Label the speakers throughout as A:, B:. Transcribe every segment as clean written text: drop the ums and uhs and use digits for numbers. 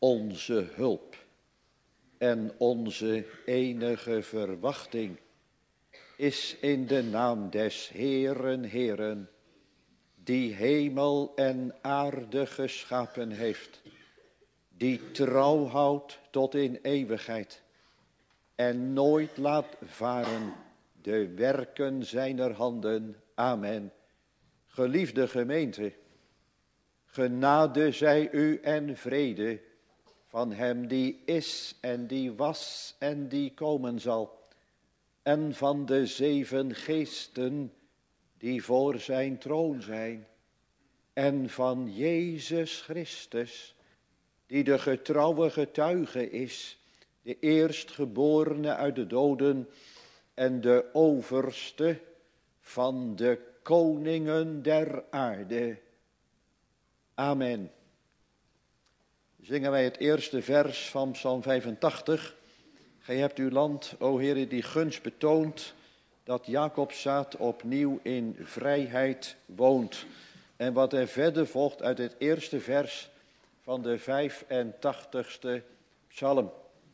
A: onze hulp en onze enige verwachting is in de naam des Heeren, Heeren, die hemel en aarde geschapen heeft, die trouw houdt tot in eeuwigheid en nooit laat varen de werken zijner handen. Amen. Geliefde gemeente, genade zij u en vrede van hem die is en die was en die komen zal, en van de 7 geesten die voor zijn troon zijn, en van Jezus Christus, die de getrouwe getuige is, de eerstgeborene uit de doden en de overste van de koningen der aarde. Amen. Zingen wij het eerste vers van Psalm 85. Gij hebt uw land, o Heere, die gunst betoont, dat Jacobszaad opnieuw in vrijheid woont. En wat er verder volgt uit het eerste vers van de 85ste psalm.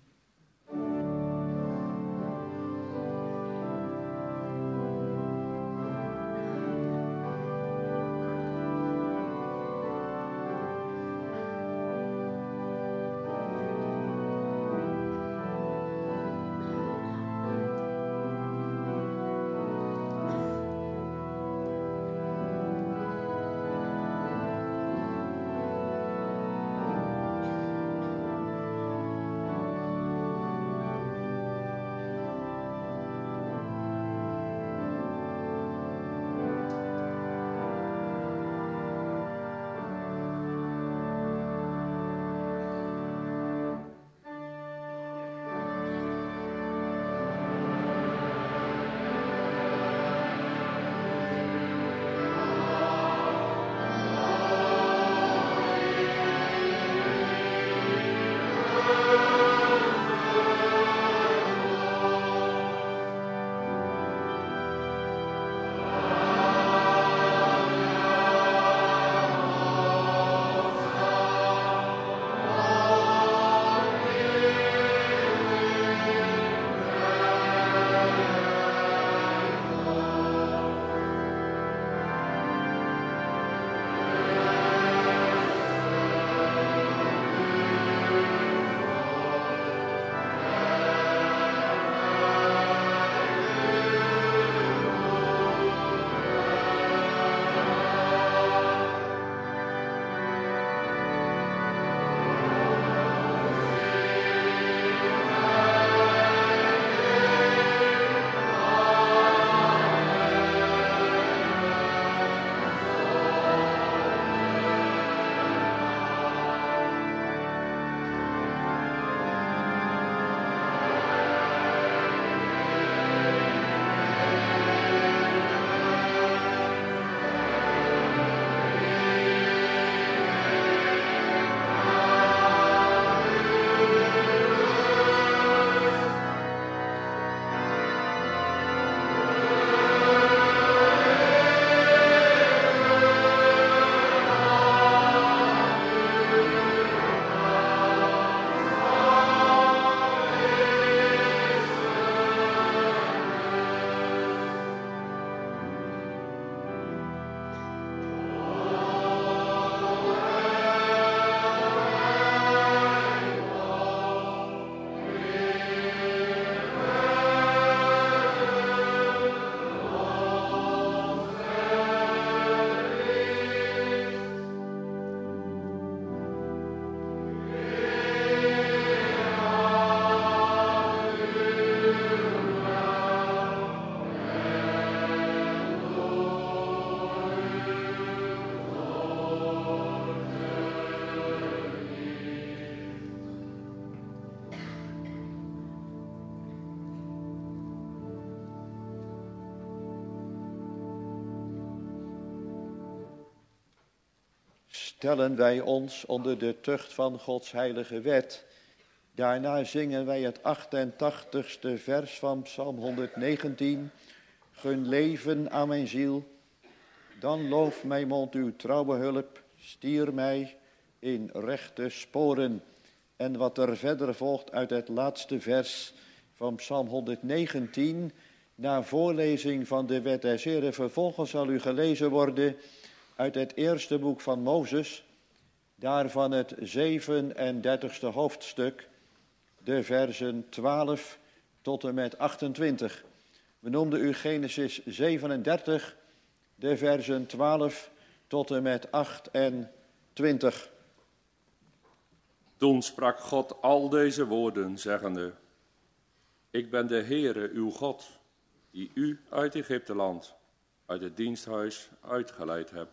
A: Stellen wij ons onder de tucht van Gods heilige wet. Daarna zingen wij het 88ste vers van Psalm 119. Gun leven aan mijn ziel, dan loof mijn mond uw trouwe hulp, stier mij in rechte sporen. en wat er verder volgt uit het laatste vers van Psalm 119. Na voorlezing van de wet des Heren vervolgens zal u gelezen worden uit het eerste boek van Mozes, daarvan het 37e hoofdstuk, de versen 12 tot en met 28. We noemden u Genesis 37, de versen 12 tot en met 28.
B: Toen sprak God al deze woorden, zeggende: Ik ben de Heere, uw God, die u uit Egypteland, uit het diensthuis uitgeleid heb.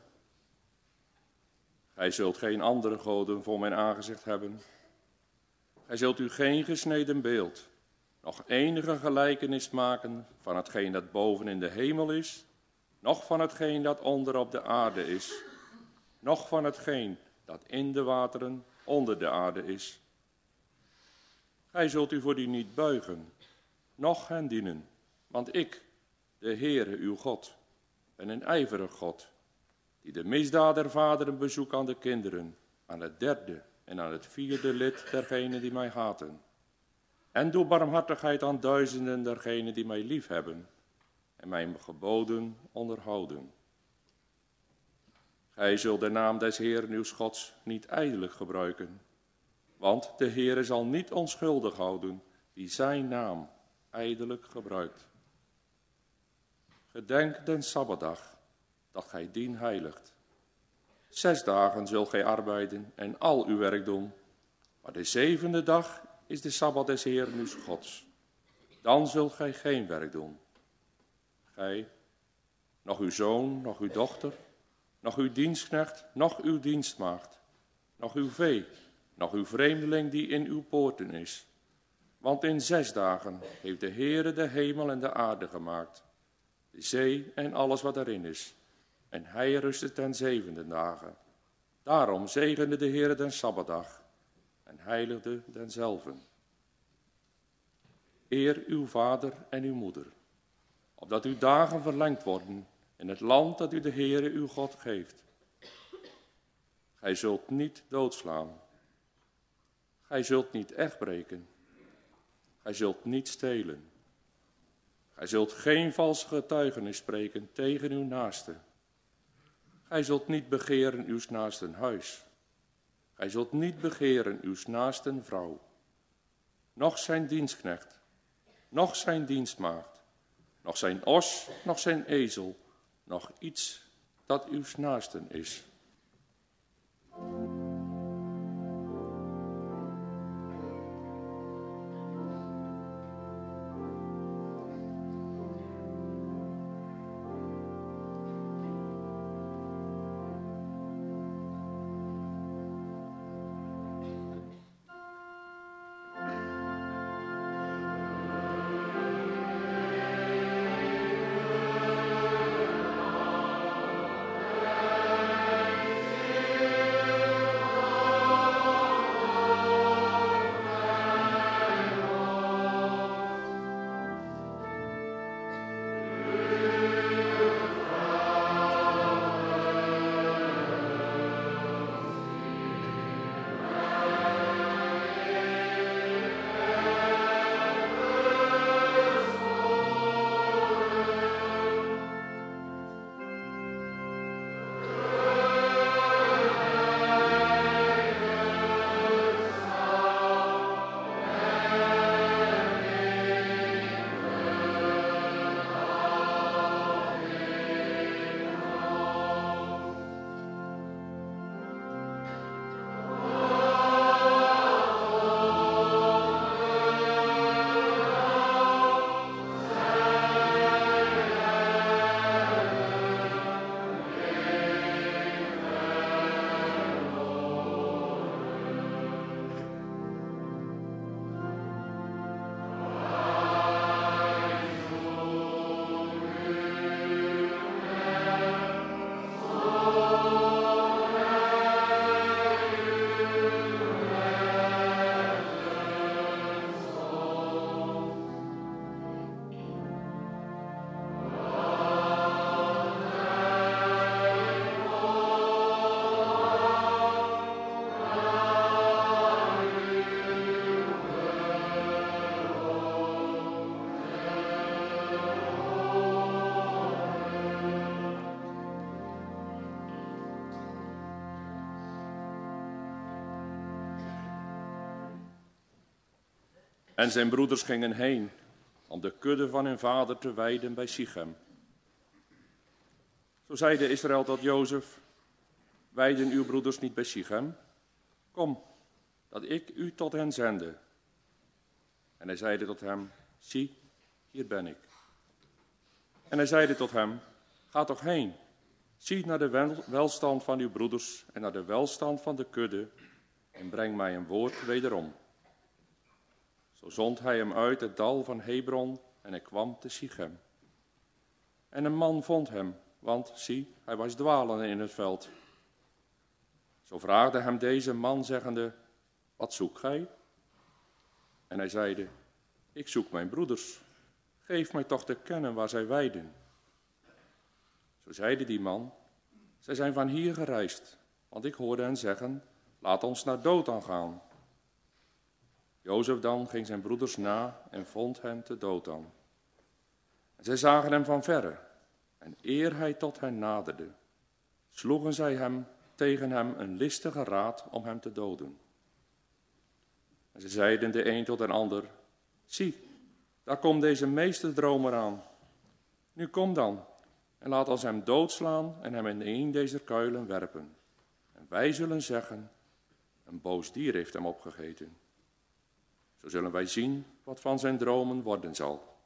B: Gij zult geen andere goden voor mijn aangezicht hebben. Gij zult u geen gesneden beeld, nog enige gelijkenis maken van hetgeen dat boven in de hemel is, noch van hetgeen dat onder op de aarde is, noch van hetgeen dat in de wateren onder de aarde is. Gij zult u voor die niet buigen, noch hen dienen, want ik, de Heere uw God, ben een ijverig God, die de misdaad der vaderen bezoekt aan de kinderen, aan het derde en aan het vierde lid dergenen die mij haten. En doe barmhartigheid aan duizenden dergenen die mij liefhebben en mijn geboden onderhouden. Gij zult de naam des Heeren uws Gods niet ijdelijk gebruiken, want de Heere zal niet onschuldig houden die zijn naam ijdelijk gebruikt. Gedenk den Sabbatdag, dat gij dien heiligt. 6 dagen zult gij arbeiden en al uw werk doen, maar de 7e dag is de Sabbat des Heeren uws Gods. Dan zult gij geen werk doen. Gij, nog uw zoon, nog uw dochter, nog uw dienstknecht, nog uw dienstmaagd, nog uw vee, nog uw vreemdeling die in uw poorten is. Want in 6 dagen heeft de Heere de hemel en de aarde gemaakt, de zee en alles wat erin is. En hij rustte ten 7e dagen. Daarom zegende de Heere den Sabbatdag en heiligde denzelven. Eer uw vader en uw moeder, opdat uw dagen verlengd worden in het land dat u de Heere uw God geeft. Gij zult niet doodslaan. Gij zult niet echtbreken. Gij zult niet stelen. Gij zult geen valse getuigenis spreken tegen uw naaste. Gij zult niet begeren uws naasten huis. Gij zult niet begeren uws naasten vrouw. Noch zijn dienstknecht, noch zijn dienstmaagd, noch zijn os, noch zijn ezel, nog iets dat uws naasten is. En zijn broeders gingen heen om de kudde van hun vader te weiden bij Sichem. Zo zeide Israël tot Jozef: weiden uw broeders niet bij Sichem? Kom, dat ik u tot hen zende. En hij zeide tot hem: zie, hier ben ik. En hij zeide tot hem: ga toch heen, zie naar de welstand van uw broeders en naar de welstand van de kudde en breng mij een woord wederom. Zo zond hij hem uit het dal van Hebron en hij kwam te Sichem. En een man vond hem, want zie, hij was dwalende in het veld. Zo vraagde hem deze man, zeggende: wat zoekt gij? En hij zeide: ik zoek mijn broeders. Geef mij toch te kennen waar zij weiden. Zo zeide die man: zij zijn van hier gereisd, want ik hoorde hen zeggen: laat ons naar Dothan gaan. Jozef dan ging zijn broeders na en vond hen te Dothan. En zij zagen hem van verre, en eer hij tot hen naderde, sloegen zij tegen hem een listige raad om hem te doden. En ze zeiden de een tot de ander: zie, daar komt deze meesterdromer aan. Nu kom dan, en laat ons hem doodslaan en hem in een deze kuilen werpen. En wij zullen zeggen: een boos dier heeft hem opgegeten. Zo zullen wij zien wat van zijn dromen worden zal.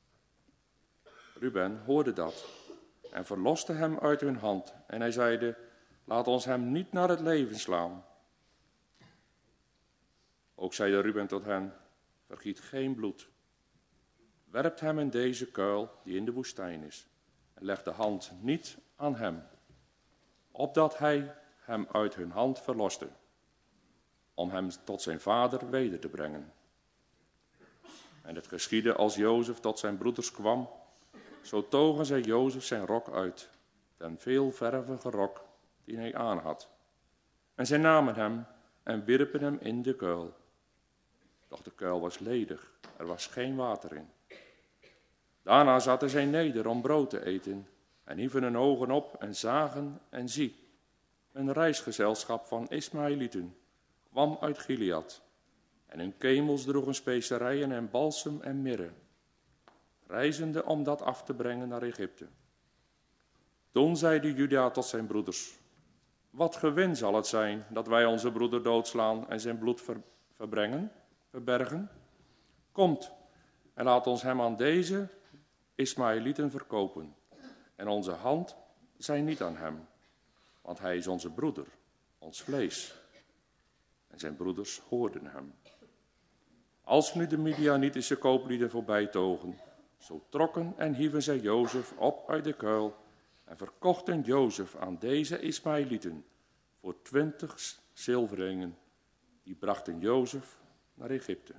B: Ruben hoorde dat en verloste hem uit hun hand. En hij zeide: laat ons hem niet naar het leven slaan. Ook zeide Ruben tot hen: vergiet geen bloed. Werpt hem in deze kuil die in de woestijn is. En leg de hand niet aan hem, opdat hij hem uit hun hand verloste, om hem tot zijn vader weder te brengen. En het geschiedde als Jozef tot zijn broeders kwam, zo togen zij Jozef zijn rok uit, den veelvervige rok die hij aan had. En zij namen hem en wierpen hem in de kuil. Doch de kuil was ledig, er was geen water in. Daarna zaten zij neder om brood te eten en hieven hun ogen op en zagen en zie, een reisgezelschap van Ismaëlieten kwam uit Gilead. En hun kemels droegen specerijen en balsem en mirre, reizende om dat af te brengen naar Egypte. Toen zeide Juda tot zijn broeders: wat gewin zal het zijn dat wij onze broeder doodslaan en zijn bloed verbergen? Komt en laat ons hem aan deze Ismaëlieten verkopen. En onze hand zij niet aan hem, want hij is onze broeder, ons vlees. En zijn broeders hoorden hem. Als nu de Midianitische kooplieden voorbij togen, zo trokken en hieven zij Jozef op uit de kuil en verkochten Jozef aan deze Ismaëlieten voor 20 zilverringen. Die brachten Jozef naar Egypte.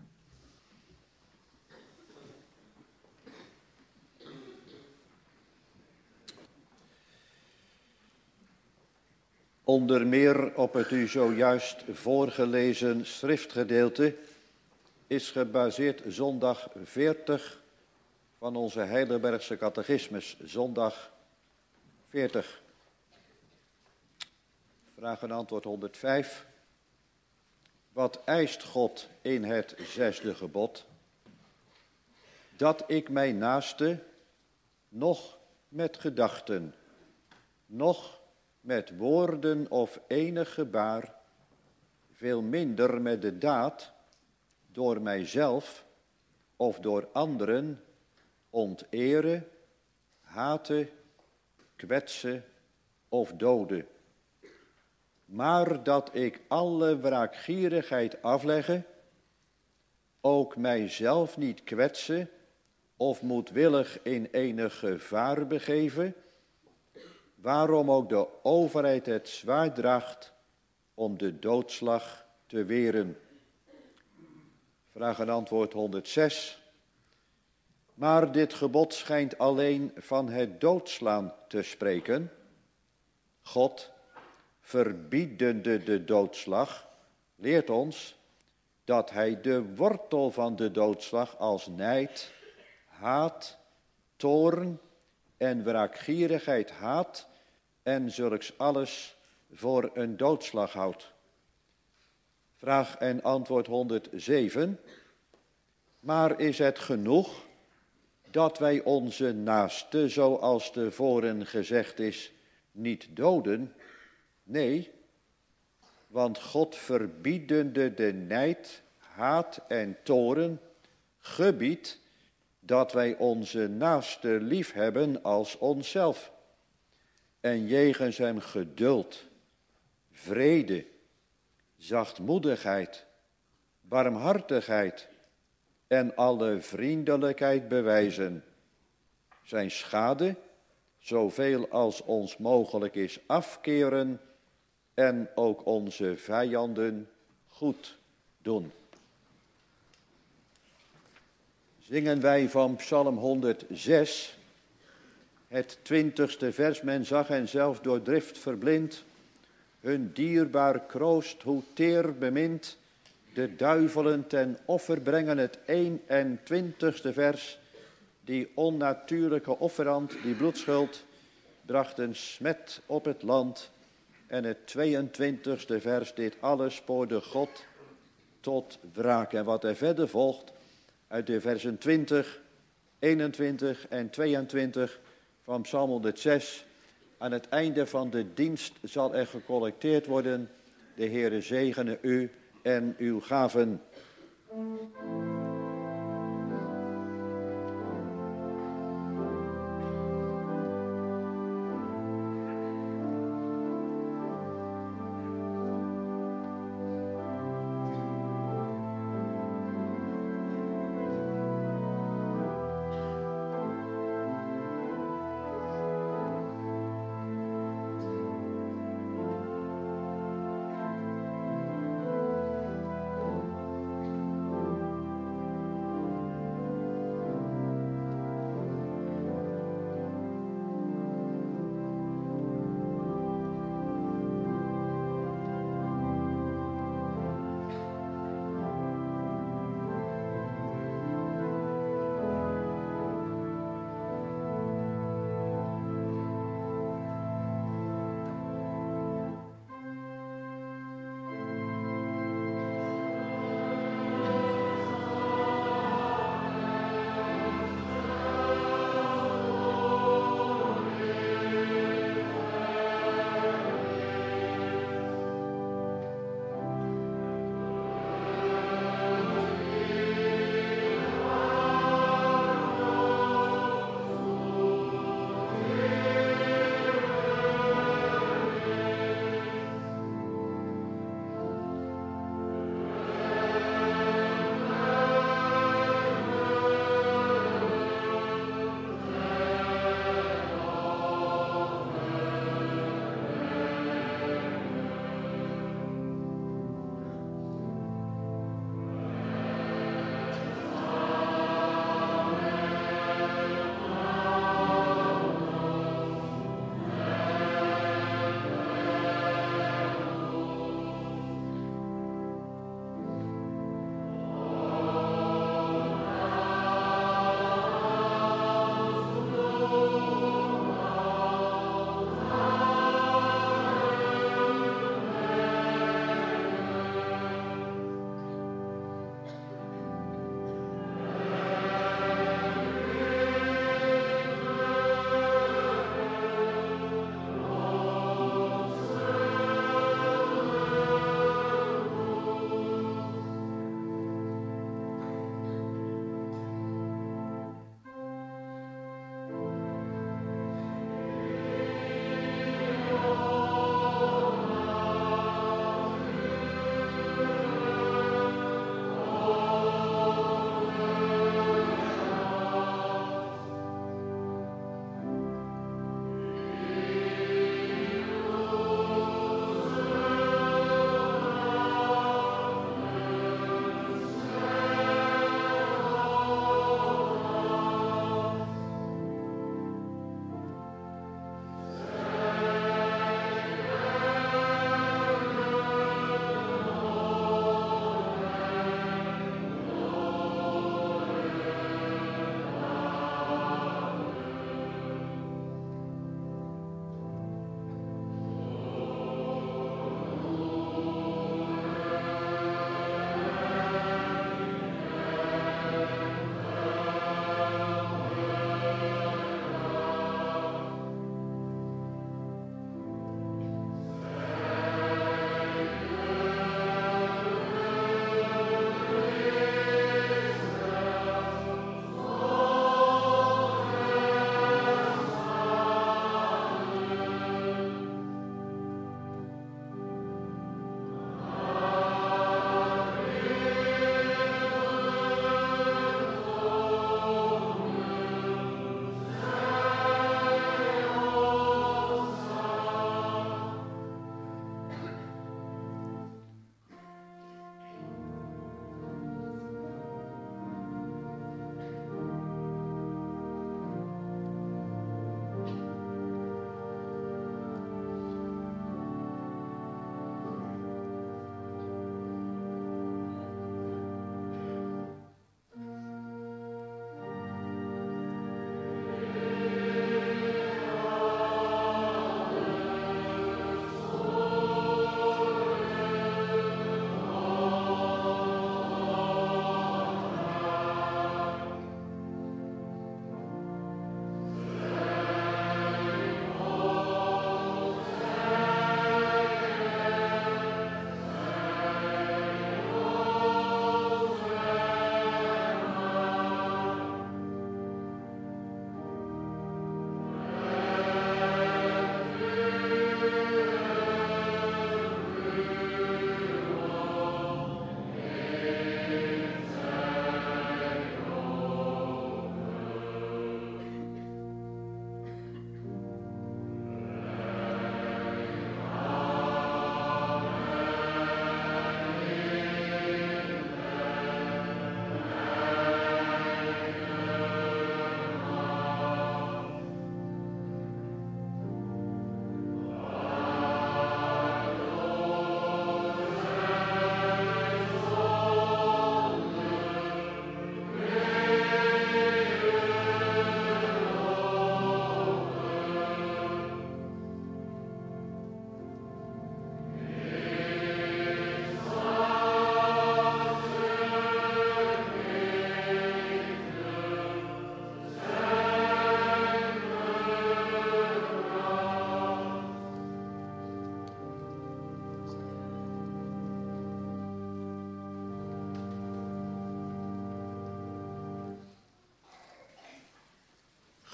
A: Onder meer op het u zojuist voorgelezen schriftgedeelte is gebaseerd zondag 40 van onze Heidelbergse catechismus. Zondag 40. Vraag en antwoord 105. Wat eist God in het 6e gebod? Dat ik mijn naaste noch met gedachten, noch met woorden of enig gebaar, veel minder met de daad, door mijzelf of door anderen ontere, hate, kwetsen of doden. Maar dat ik alle wraakgierigheid aflegge, ook mijzelf niet kwetsen of moedwillig in enig gevaar begeven, waarom ook de overheid het zwaard draagt om de doodslag te weren. Vraag en antwoord 106. Maar dit gebod schijnt alleen van het doodslaan te spreken. God, verbiedende de doodslag, leert ons dat hij de wortel van de doodslag als nijd, haat, toorn en wraakgierigheid haat en zulks alles voor een doodslag houdt. Vraag en antwoord 107. Maar is het genoeg dat wij onze naaste, zoals tevoren gezegd is, niet doden? Nee, want God verbiedende de nijd, haat en toorn, gebiedt dat wij onze naaste lief hebben als onszelf. En jegens hem geduld, vrede, zachtmoedigheid, barmhartigheid en alle vriendelijkheid bewijzen. Zijn schade, zoveel als ons mogelijk is, afkeren en ook onze vijanden goed doen. Zingen wij van Psalm 106, het 20ste vers. Men zag hen zelf door drift verblind, hun dierbaar kroost, hoe teer bemint, de duivelen ten offer brengen. Het 21ste vers, die onnatuurlijke offerand, die bloedschuld, bracht een smet op het land. En het 22ste vers, dit alles spoorde God tot wraak. En wat er verder volgt uit de versen 20, 21 en 22 van Psalm 106. Aan het einde van de dienst zal er gecollecteerd worden. De Heere zegene u en uw gaven.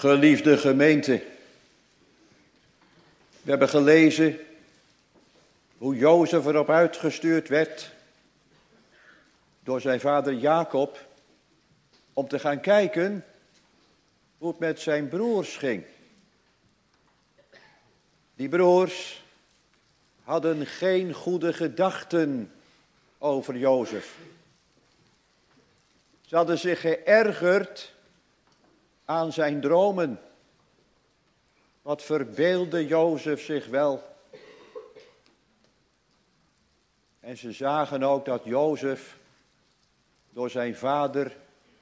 A: Geliefde gemeente, we hebben gelezen hoe Jozef erop uitgestuurd werd door zijn vader Jacob om te gaan kijken hoe het met zijn broers ging. Die broers hadden geen goede gedachten over Jozef. Ze hadden zich geërgerd aan zijn dromen. Wat verbeeldde Jozef zich wel. En ze zagen ook dat Jozef door zijn vader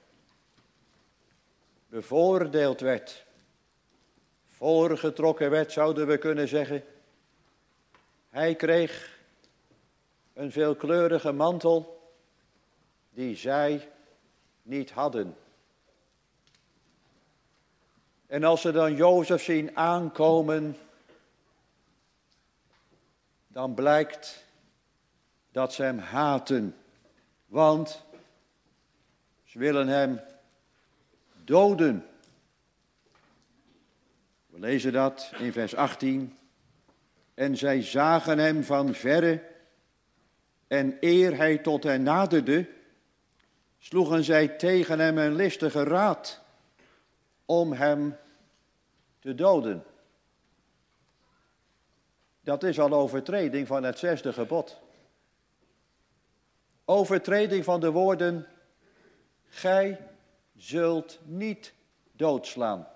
A: bevoordeeld werd. Voorgetrokken werd, zouden we kunnen zeggen. Hij kreeg een veelkleurige mantel die zij niet hadden. En als ze dan Jozef zien aankomen, dan blijkt dat ze hem haten. Want ze willen hem doden. We lezen dat in vers 18. En zij zagen hem van verre. En eer hij tot hen naderde, sloegen zij tegen hem een listige raad om hem te doden. Dat is al overtreding van het 6e gebod. Overtreding van de woorden, gij zult niet doodslaan.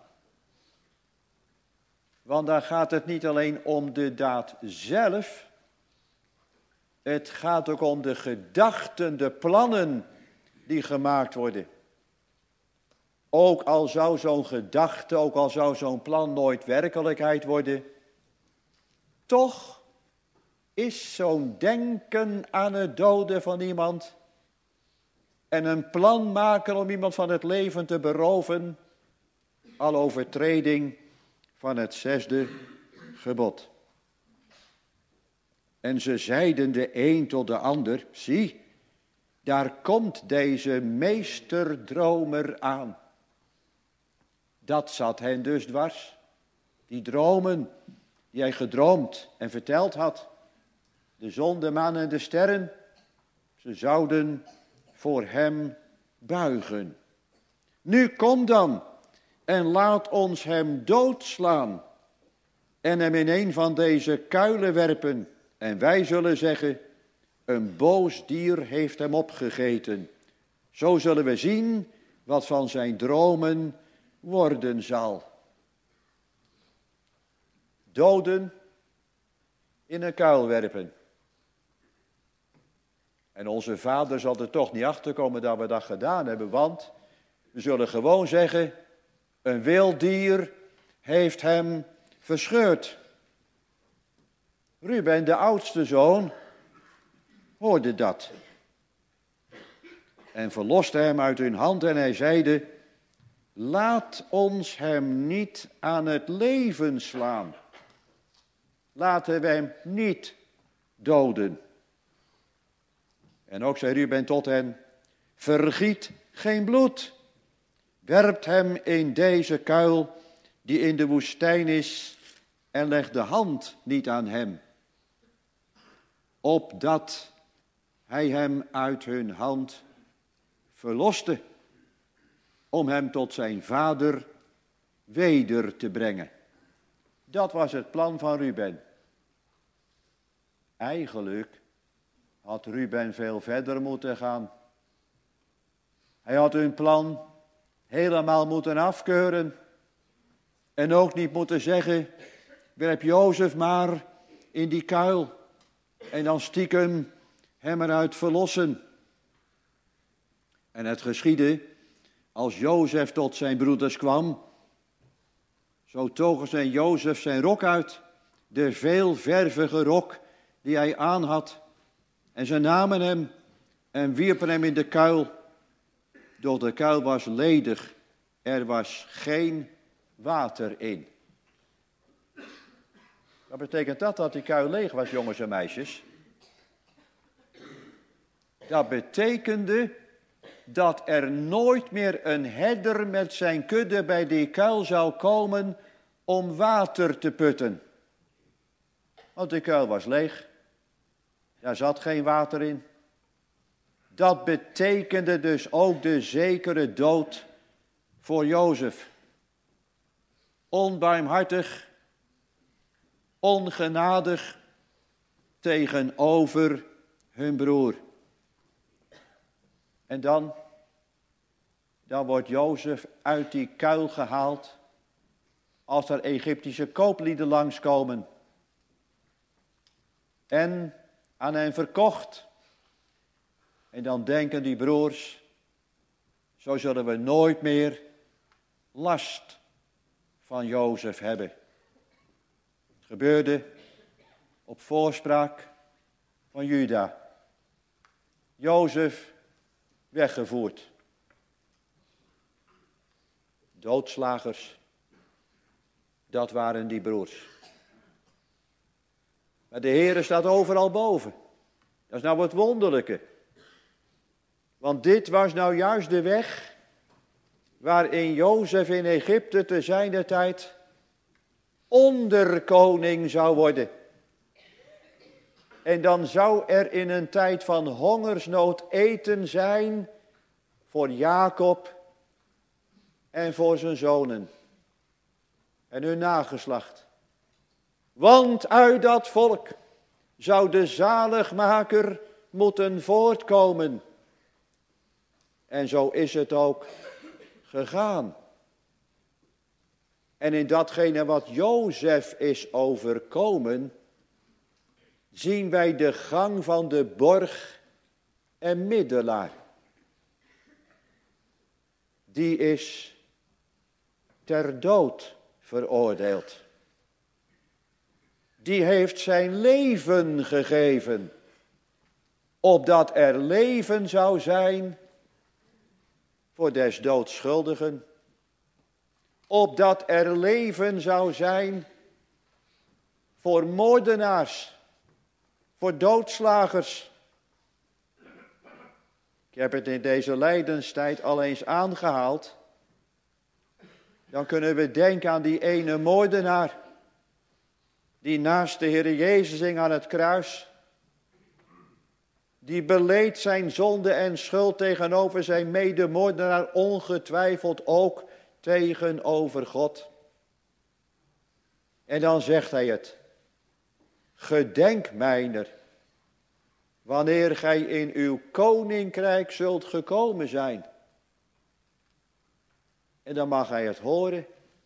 A: Want dan gaat het niet alleen om de daad zelf, het gaat ook om de gedachten, de plannen die gemaakt worden. Ook al zou zo'n gedachte, ook al zou zo'n plan nooit werkelijkheid worden, toch is zo'n denken aan het doden van iemand en een plan maken om iemand van het leven te beroven, al overtreding van het 6e gebod. En ze zeiden de een tot de ander, zie, daar komt deze meesterdromer aan. Dat zat hen dus dwars. Die dromen die hij gedroomd en verteld had. De zon, de maan en de sterren. Ze zouden voor hem buigen. Nu kom dan en laat ons hem doodslaan. En hem in een van deze kuilen werpen. En wij zullen zeggen, een boos dier heeft hem opgegeten. Zo zullen we zien wat van zijn dromen worden zal. Doden in een kuil werpen. En onze vader zal er toch niet achter komen dat we dat gedaan hebben, want we zullen gewoon zeggen, een wild dier heeft hem verscheurd. Ruben, de oudste zoon, hoorde dat. En verloste hem uit hun hand en hij zeide, laat ons hem niet aan het leven slaan. Laten we hem niet doden. En ook zei Ruben tot hen, vergiet geen bloed. Werpt hem in deze kuil die in de woestijn is en leg de hand niet aan hem. Opdat hij hem uit hun hand verloste, om hem tot zijn vader weder te brengen. Dat was het plan van Ruben. Eigenlijk had Ruben veel verder moeten gaan. Hij had hun plan helemaal moeten afkeuren. En ook niet moeten zeggen, werp Jozef maar in die kuil. En dan stiekem hem eruit verlossen. En het geschiedde, als Jozef tot zijn broeders kwam, zo togen zij Jozef zijn rok uit, de veelvervige rok die hij aan had. En ze namen hem en wierpen hem in de kuil. Doch de kuil was ledig, er was geen water in. Wat betekent dat die kuil leeg was, jongens en meisjes? Dat betekende dat er nooit meer een herder met zijn kudde bij die kuil zou komen om water te putten. Want de kuil was leeg. Daar zat geen water in. Dat betekende dus ook de zekere dood voor Jozef. Onbarmhartig, ongenadig tegenover hun broer. En dan wordt Jozef uit die kuil gehaald als er Egyptische kooplieden langskomen. En aan hen verkocht. En dan denken die broers, zo zullen we nooit meer last van Jozef hebben. Het gebeurde op voorspraak van Juda. Jozef weggevoerd. Doodslagers, dat waren die broers. Maar de Heere staat overal boven. Dat is nou het wonderlijke. Want dit was nou juist de weg waarin Jozef in Egypte te zijner tijd onderkoning zou worden. En dan zou er in een tijd van hongersnood eten zijn voor Jacob en voor zijn zonen en hun nageslacht. Want uit dat volk zou de zaligmaker moeten voortkomen. En zo is het ook gegaan. En in datgene wat Jozef is overkomen, zien wij de gang van de borg en middelaar. Die is ter dood veroordeeld. Die heeft zijn leven gegeven, opdat er leven zou zijn voor des doods schuldigen, opdat er leven zou zijn voor moordenaars, voor doodslagers. Ik heb het in deze lijdenstijd al eens aangehaald. Dan kunnen we denken aan die ene moordenaar die naast de Heer Jezus hing aan het kruis. Die beleed zijn zonde en schuld tegenover zijn medemoordenaar, ongetwijfeld ook tegenover God. En dan zegt hij het. Gedenk mijner, wanneer gij in uw koninkrijk zult gekomen zijn. En dan mag hij het horen.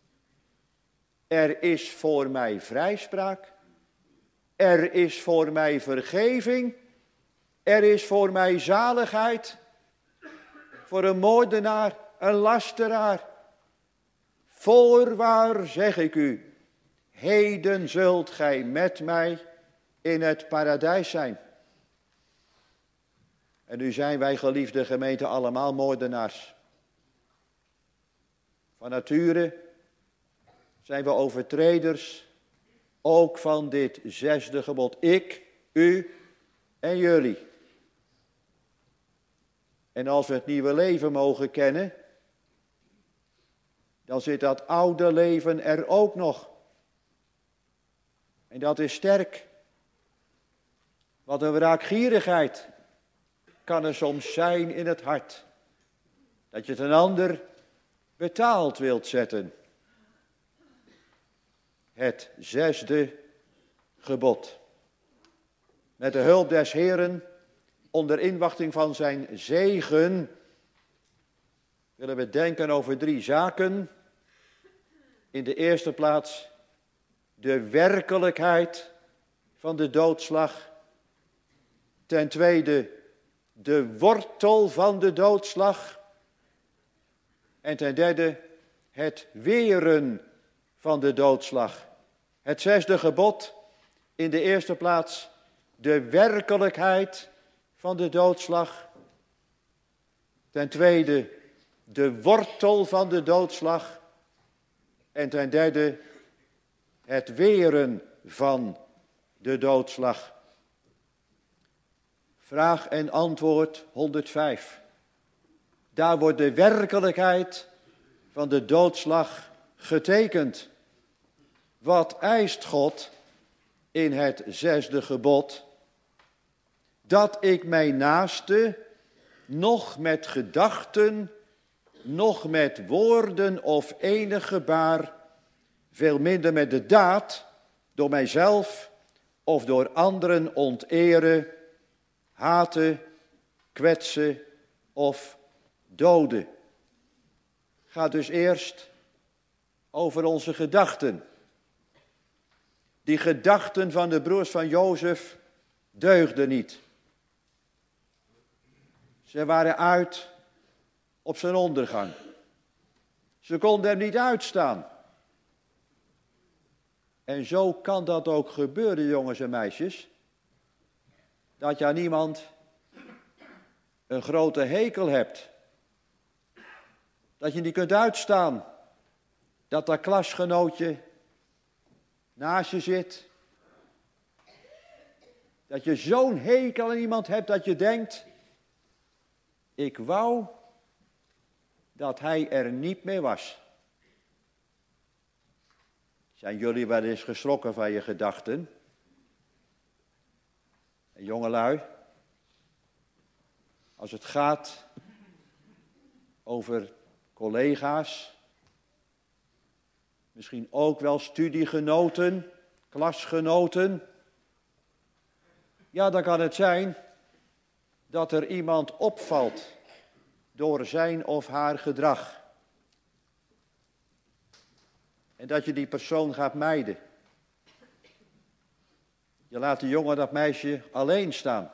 A: Er is voor mij vrijspraak. Er is voor mij vergeving. Er is voor mij zaligheid. Voor een moordenaar, een lasteraar. Voorwaar zeg ik u, heden zult gij met mij in het paradijs zijn. En nu zijn wij, geliefde gemeente, allemaal moordenaars. Van nature zijn we overtreders, ook van dit 6e gebod. Ik, u en jullie. En als we het nieuwe leven mogen kennen, dan zit dat oude leven er ook nog. En dat is sterk. Wat een wraakgierigheid kan er soms zijn in het hart. Dat je het een ander betaald wilt zetten. Het 6e gebod. Met de hulp des Heeren, onder inwachting van zijn zegen, willen we denken over 3 zaken. In de eerste plaats de werkelijkheid van de doodslag. Ten tweede de wortel van de doodslag. En ten derde het weren van de doodslag. Het 6e gebod, in de eerste plaats de werkelijkheid van de doodslag. Ten tweede de wortel van de doodslag. En ten derde het weren van de doodslag. Vraag en antwoord 105. Daar wordt de werkelijkheid van de doodslag getekend. Wat eist God in het 6e gebod? Dat ik mijn naaste nog met gedachten, nog met woorden of enig gebaar, veel minder met de daad, door mijzelf of door anderen ontere, haten, kwetsen of doden. Gaat dus eerst over onze gedachten. Die gedachten van de broers van Jozef deugden niet. Ze waren uit op zijn ondergang. Ze konden hem niet uitstaan. En zo kan dat ook gebeuren, jongens en meisjes. Dat je aan iemand een grote hekel hebt. Dat je niet kunt uitstaan. Dat dat klasgenootje naast je zit. Dat je zo'n hekel aan iemand hebt dat je denkt, ik wou dat hij er niet meer was. Zijn jullie wel eens geschrokken van je gedachten? En jongelui, als het gaat over collega's, misschien ook wel studiegenoten, klasgenoten. Ja, dan kan het zijn dat er iemand opvalt door zijn of haar gedrag. En dat je die persoon gaat mijden. Je laat de jongen dat meisje alleen staan.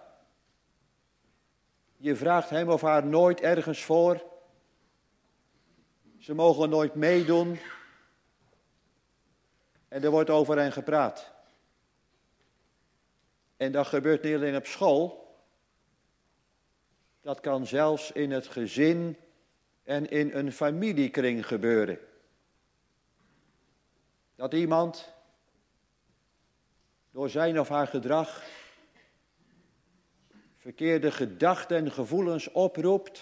A: Je vraagt hem of haar nooit ergens voor. Ze mogen nooit meedoen. En er wordt over hen gepraat. En dat gebeurt niet alleen op school. Dat kan zelfs in het gezin en in een familiekring gebeuren. Dat iemand door zijn of haar gedrag verkeerde gedachten en gevoelens oproept.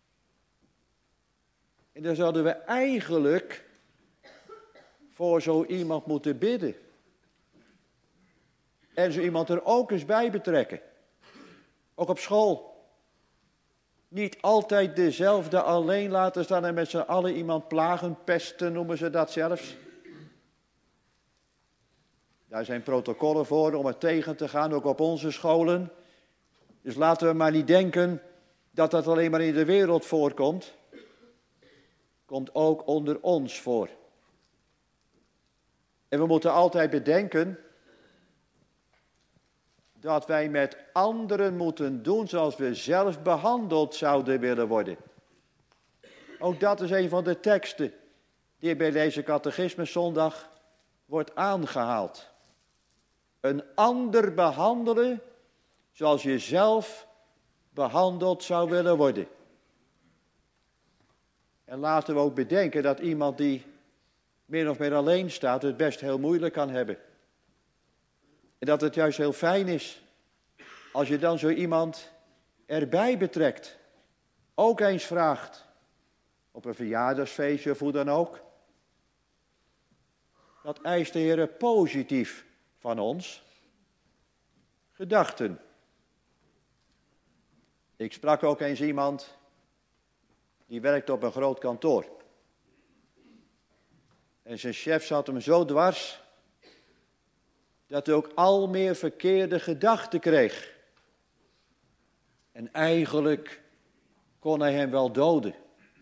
A: En dan zouden we eigenlijk voor zo iemand moeten bidden. En zo iemand er ook eens bij betrekken. Ook op school. Niet altijd dezelfde alleen laten staan en met z'n allen iemand plagen, pesten noemen ze dat zelfs. Daar zijn protocollen voor om er tegen te gaan, ook op onze scholen. Dus laten we maar niet denken dat dat alleen maar in de wereld voorkomt. Komt ook onder ons voor. En we moeten altijd bedenken dat wij met anderen moeten doen zoals we zelf behandeld zouden willen worden. Ook dat is een van de teksten die bij deze catechismuszondag wordt aangehaald. Een ander behandelen zoals je zelf behandeld zou willen worden. En laten we ook bedenken dat iemand die min of meer alleen staat het best heel moeilijk kan hebben. En dat het juist heel fijn is als je dan zo iemand erbij betrekt. Ook eens vraagt, op een verjaardagsfeestje of hoe dan ook. Dat eist de Heer positief van ons. Gedachten. Ik sprak ook eens iemand die werkte op een groot kantoor. En zijn chef zat hem zo dwars dat hij ook al meer verkeerde gedachten kreeg. En eigenlijk kon hij hem wel doden.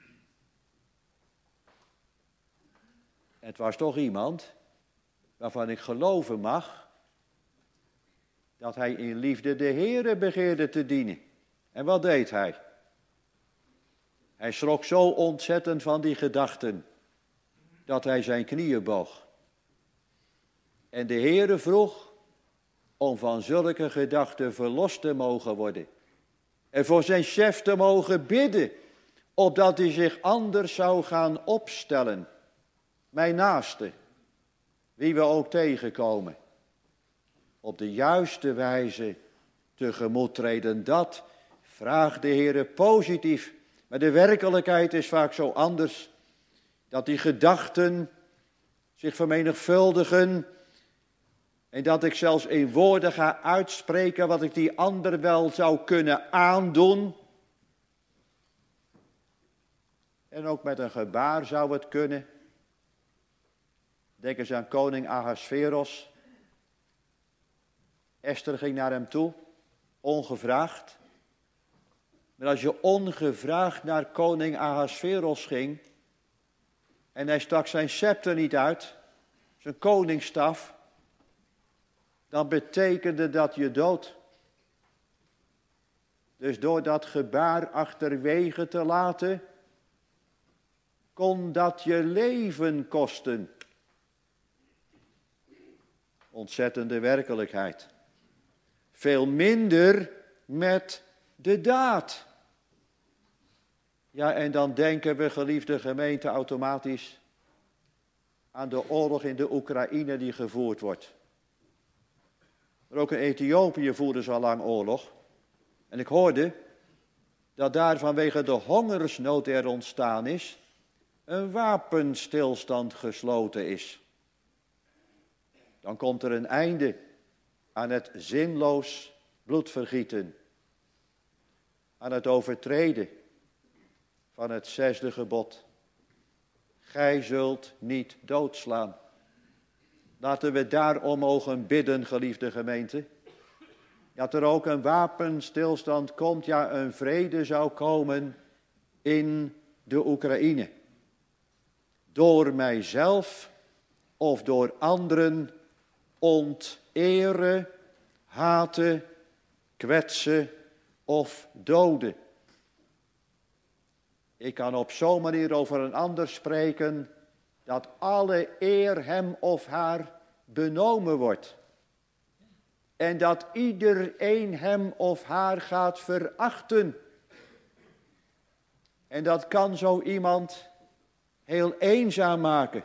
A: Het was toch iemand waarvan ik geloven mag dat hij in liefde de Heere begeerde te dienen. En wat deed hij? Hij schrok zo ontzettend van die gedachten dat hij zijn knieën boog. En de Heere vroeg om van zulke gedachten verlost te mogen worden. En voor zijn chef te mogen bidden, opdat hij zich anders zou gaan opstellen. Mijn naaste, wie we ook tegenkomen, op de juiste wijze tegemoet treden. Dat vraagt de Heere positief Maar de werkelijkheid is vaak zo anders. Dat die gedachten zich vermenigvuldigen. En dat ik zelfs in woorden ga uitspreken wat ik die ander wel zou kunnen aandoen. En ook met een gebaar zou het kunnen. Denk eens aan koning Ahasveros. Esther ging naar hem toe, ongevraagd. Maar als je ongevraagd naar koning Ahasveros ging en hij stak zijn scepter niet uit, zijn koningsstaf, dan betekende dat je dood. Dus door dat gebaar achterwege te laten, kon dat je leven kosten. Ontzettende werkelijkheid. Veel minder met de daad. Ja, en dan denken we, geliefde gemeente, automatisch aan de oorlog in de Oekraïne die gevoerd wordt. Maar ook in Ethiopië voeren ze al lang oorlog. En ik hoorde dat daar vanwege de hongersnood er ontstaan is, een wapenstilstand gesloten is. Dan komt er een einde aan het zinloos bloedvergieten. Aan het overtreden van het 6e gebod. Gij zult niet doodslaan. Laten we daarom mogen bidden, geliefde gemeente. Dat er ook een wapenstilstand komt, ja, een vrede zou komen in de Oekraïne. Door mijzelf of door anderen onteren, haten, kwetsen of doden. Ik kan op zo'n manier over een ander spreken dat alle eer hem of haar benomen wordt. En dat iedereen hem of haar gaat verachten. En dat kan zo iemand heel eenzaam maken.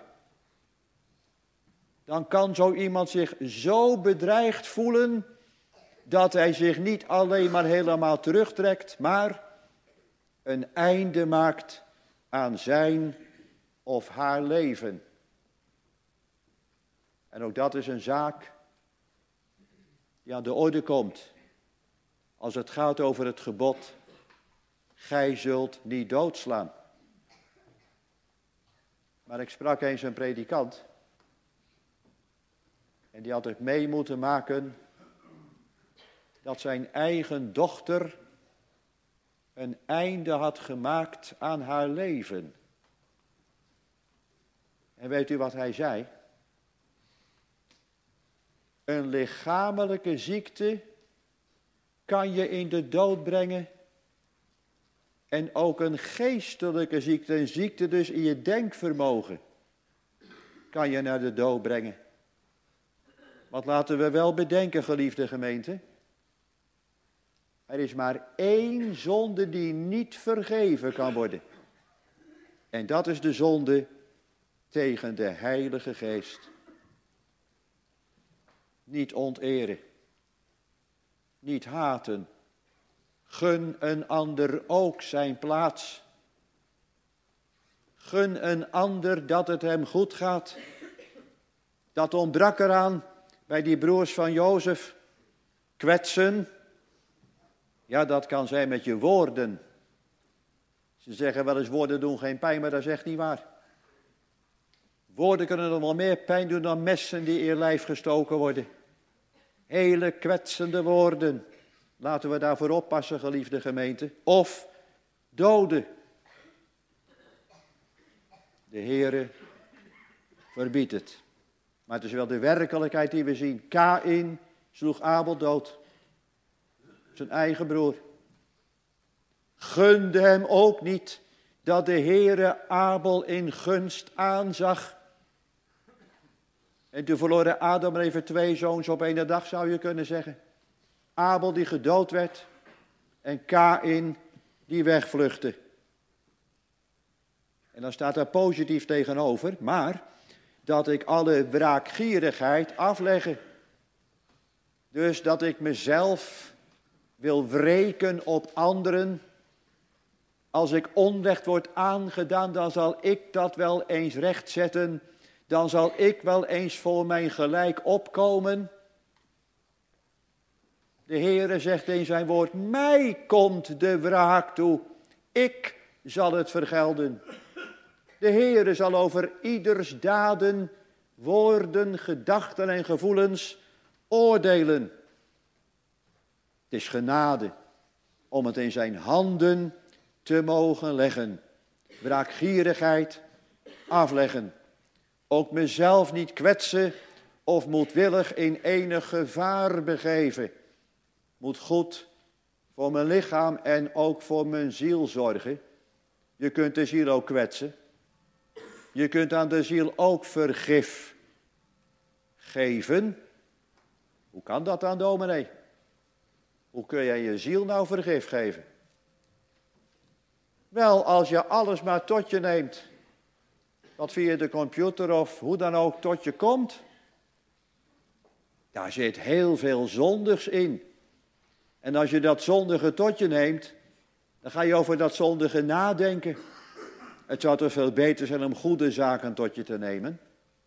A: Dan kan zo iemand zich zo bedreigd voelen dat hij zich niet alleen maar helemaal terugtrekt, maar een einde maakt aan zijn of haar leven. En ook dat is een zaak die aan de orde komt als het gaat over het gebod: gij zult niet doodslaan. Maar ik sprak eens een predikant en die had het mee moeten maken dat zijn eigen dochter een einde had gemaakt aan haar leven. En weet u wat hij zei? Een lichamelijke ziekte kan je in de dood brengen. En ook een geestelijke ziekte, een ziekte dus in je denkvermogen, kan je naar de dood brengen. Want laten we wel bedenken, geliefde gemeente. Er is maar één zonde die niet vergeven kan worden. En dat is de zonde tegen de Heilige Geest. Niet onteren. Niet haten. Gun een ander ook zijn plaats. Gun een ander dat het hem goed gaat. Dat ontbrak eraan bij die broers van Jozef. Kwetsen. Ja, dat kan zijn met je woorden. Ze zeggen wel eens woorden doen geen pijn, maar dat is echt niet waar. Woorden kunnen nog wel meer pijn doen dan messen die in je lijf gestoken worden. Hele kwetsende woorden. Laten we daarvoor oppassen, geliefde gemeente. Of doden. De Heere verbiedt het. Maar het is wel de werkelijkheid die we zien. Kaïn sloeg Abel dood. Zijn eigen broer. Gunde hem ook niet dat de Heere Abel in gunst aanzag. En toen verloren Adam en Eva 2 zoons op één dag, zou je kunnen zeggen. Abel die gedood werd en Kaïn die wegvluchtte. En dan staat daar positief tegenover, maar dat ik alle wraakgierigheid aflegge. Dus dat ik mezelf wil wreken op anderen Als ik onrecht word aangedaan, dan zal ik dat wel eens rechtzetten. Dan zal ik wel eens voor mijn gelijk opkomen. De Heere zegt in zijn woord, mij komt de wraak toe. Ik zal het vergelden. De Heere zal over ieders daden, woorden, gedachten en gevoelens oordelen. Het is genade om het in zijn handen te mogen leggen. Wraakgierigheid afleggen. Ook mezelf niet kwetsen of moedwillig in enig gevaar begeven. Moet goed voor mijn lichaam en ook voor mijn ziel zorgen. Je kunt de ziel ook kwetsen. Je kunt aan de ziel ook vergif geven. Hoe kan dat dan, dominee? Hoe kun jij je ziel nou vergif geven? Wel, als je alles maar tot je neemt, wat via de computer of hoe dan ook tot je komt, daar zit heel veel zondigs in. En als je dat zondige tot je neemt, dan ga je over dat zondige nadenken. Het zou toch veel beter zijn om goede zaken tot je te nemen.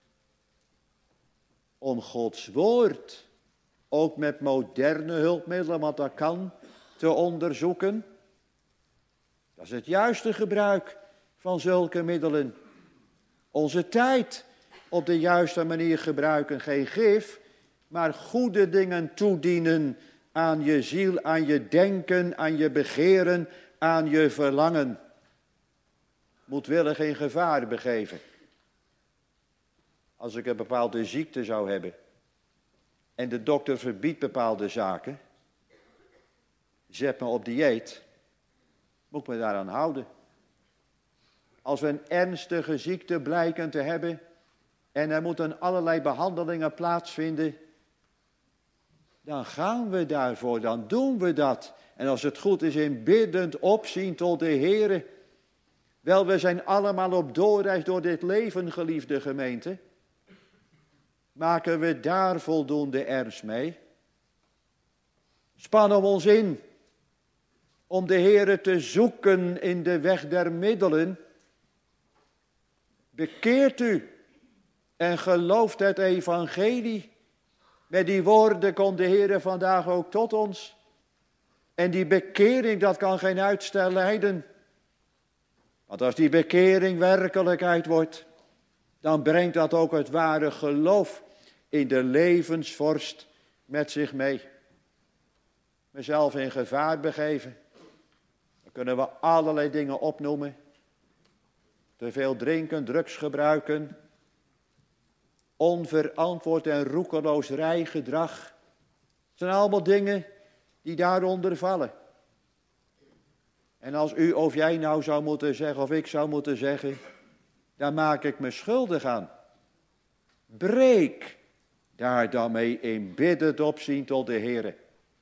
A: Om Gods woord, ook met moderne hulpmiddelen, want dat kan, te onderzoeken. Dat is het juiste gebruik van zulke middelen. Onze tijd op de juiste manier gebruiken. Geen gif, maar goede dingen toedienen aan je ziel, aan je denken, aan je begeren, aan je verlangen. Moedwillig in gevaar begeven. Als ik een bepaalde ziekte zou hebben en de dokter verbiedt bepaalde zaken, zet me op dieet, moet ik me daaraan houden. Als we een ernstige ziekte blijken te hebben en er moeten allerlei behandelingen plaatsvinden, dan gaan we daarvoor, dan doen we dat. En als het goed is, in biddend opzien tot de Heere. Wel, we zijn allemaal op doorreis door dit leven, geliefde gemeente. Maken we daar voldoende ernst mee? Spannen we ons in om de Heere te zoeken in de weg der middelen? Bekeert u en gelooft het evangelie. Met die woorden komt de Heere vandaag ook tot ons. En die bekering, dat kan geen uitstel lijden. Want als die bekering werkelijkheid wordt, dan brengt dat ook het ware geloof in de levensvorst met zich mee. Mezelf in gevaar begeven. Dan kunnen we allerlei dingen opnoemen. Te veel drinken, drugs gebruiken. Onverantwoord en roekeloos rijgedrag. Het zijn allemaal dingen die daaronder vallen. En als u of jij nou zou moeten zeggen, of ik zou moeten zeggen, daar maak ik me schuldig aan. Breek daar dan mee in biddend opzien tot de Heere.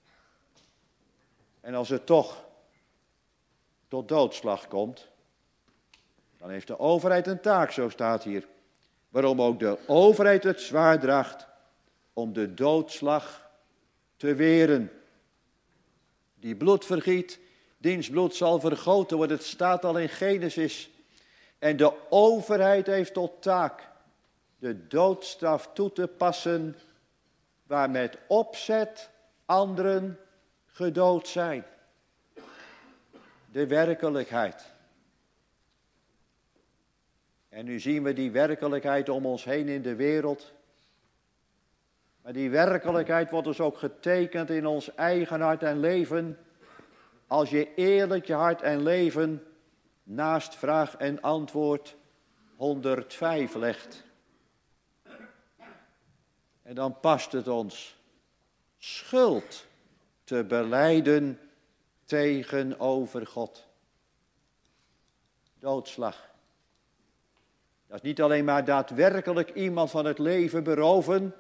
A: En als het toch tot doodslag komt, dan heeft de overheid een taak, zo staat hier. Waarom ook de overheid het zwaard draagt om de doodslag te weren. Die bloed vergiet, diens bloed zal vergoten worden. Het staat al in Genesis. En de overheid heeft tot taak de doodstraf toe te passen, waar met opzet anderen gedood zijn. De werkelijkheid. En nu zien we die werkelijkheid om ons heen in de wereld. Maar die werkelijkheid wordt dus ook getekend in ons eigen hart en leven. Als je eerlijk je hart en leven naast vraag en antwoord 105 legt. En dan past het ons schuld te belijden tegenover God. Doodslag. Dat is niet alleen maar daadwerkelijk iemand van het leven beroven,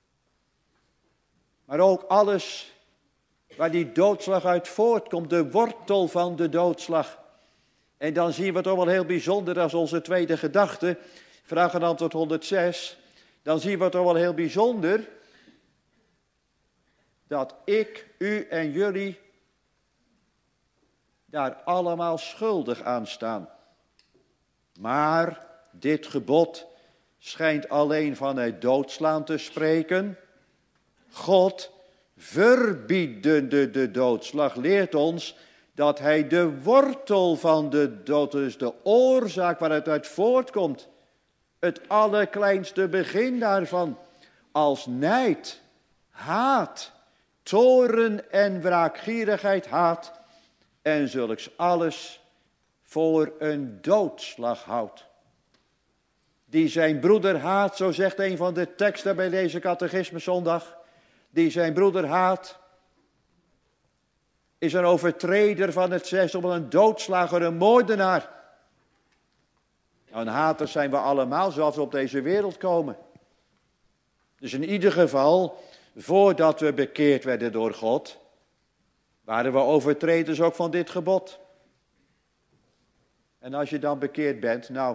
A: maar ook alles waar die doodslag uit voortkomt, de wortel van de doodslag. En dan zien we toch wel heel bijzonder als onze tweede gedachte, vraag en antwoord 106, dan zien we toch wel heel bijzonder dat ik, u en jullie daar allemaal schuldig aan staan. Maar dit gebod schijnt alleen van het doodslaan te spreken. God, verbiedende de doodslag, leert ons dat hij de wortel van de dood, dus de oorzaak waar het uit voortkomt, het allerkleinste begin daarvan, als nijd, haat, toorn en wraakgierigheid haat en zulks alles voor een doodslag houdt. Die zijn broeder haat, zo zegt een van de teksten bij deze catechismeszondag, die zijn broeder haat, is een overtreder van het zesde, een doodslager, een moordenaar. Nou, een haters zijn we allemaal, zoals we op deze wereld komen. Dus in ieder geval, voordat we bekeerd werden door God, waren we overtreders ook van dit gebod. En als je dan bekeerd bent, nou,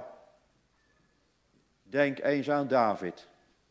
A: denk eens aan David.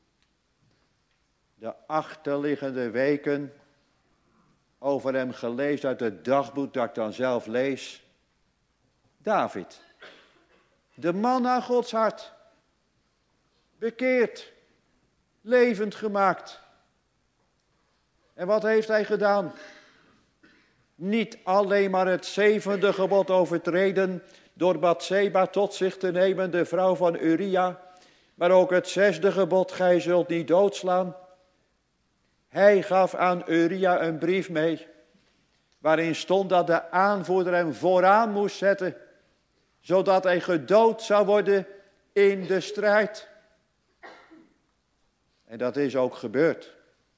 A: De achterliggende weken over hem gelezen uit het dagboek dat ik dan zelf lees. David, de man naar Gods hart, bekeerd, levend gemaakt. En wat heeft hij gedaan? Niet alleen maar het 7e gebod overtreden door Batseba tot zich te nemen, de vrouw van Uria, maar ook het 6e gebod, gij zult niet doodslaan. Hij gaf aan Uria een brief mee, waarin stond dat de aanvoerder hem vooraan moest zetten, zodat hij gedood zou worden in de strijd. En dat is ook gebeurd.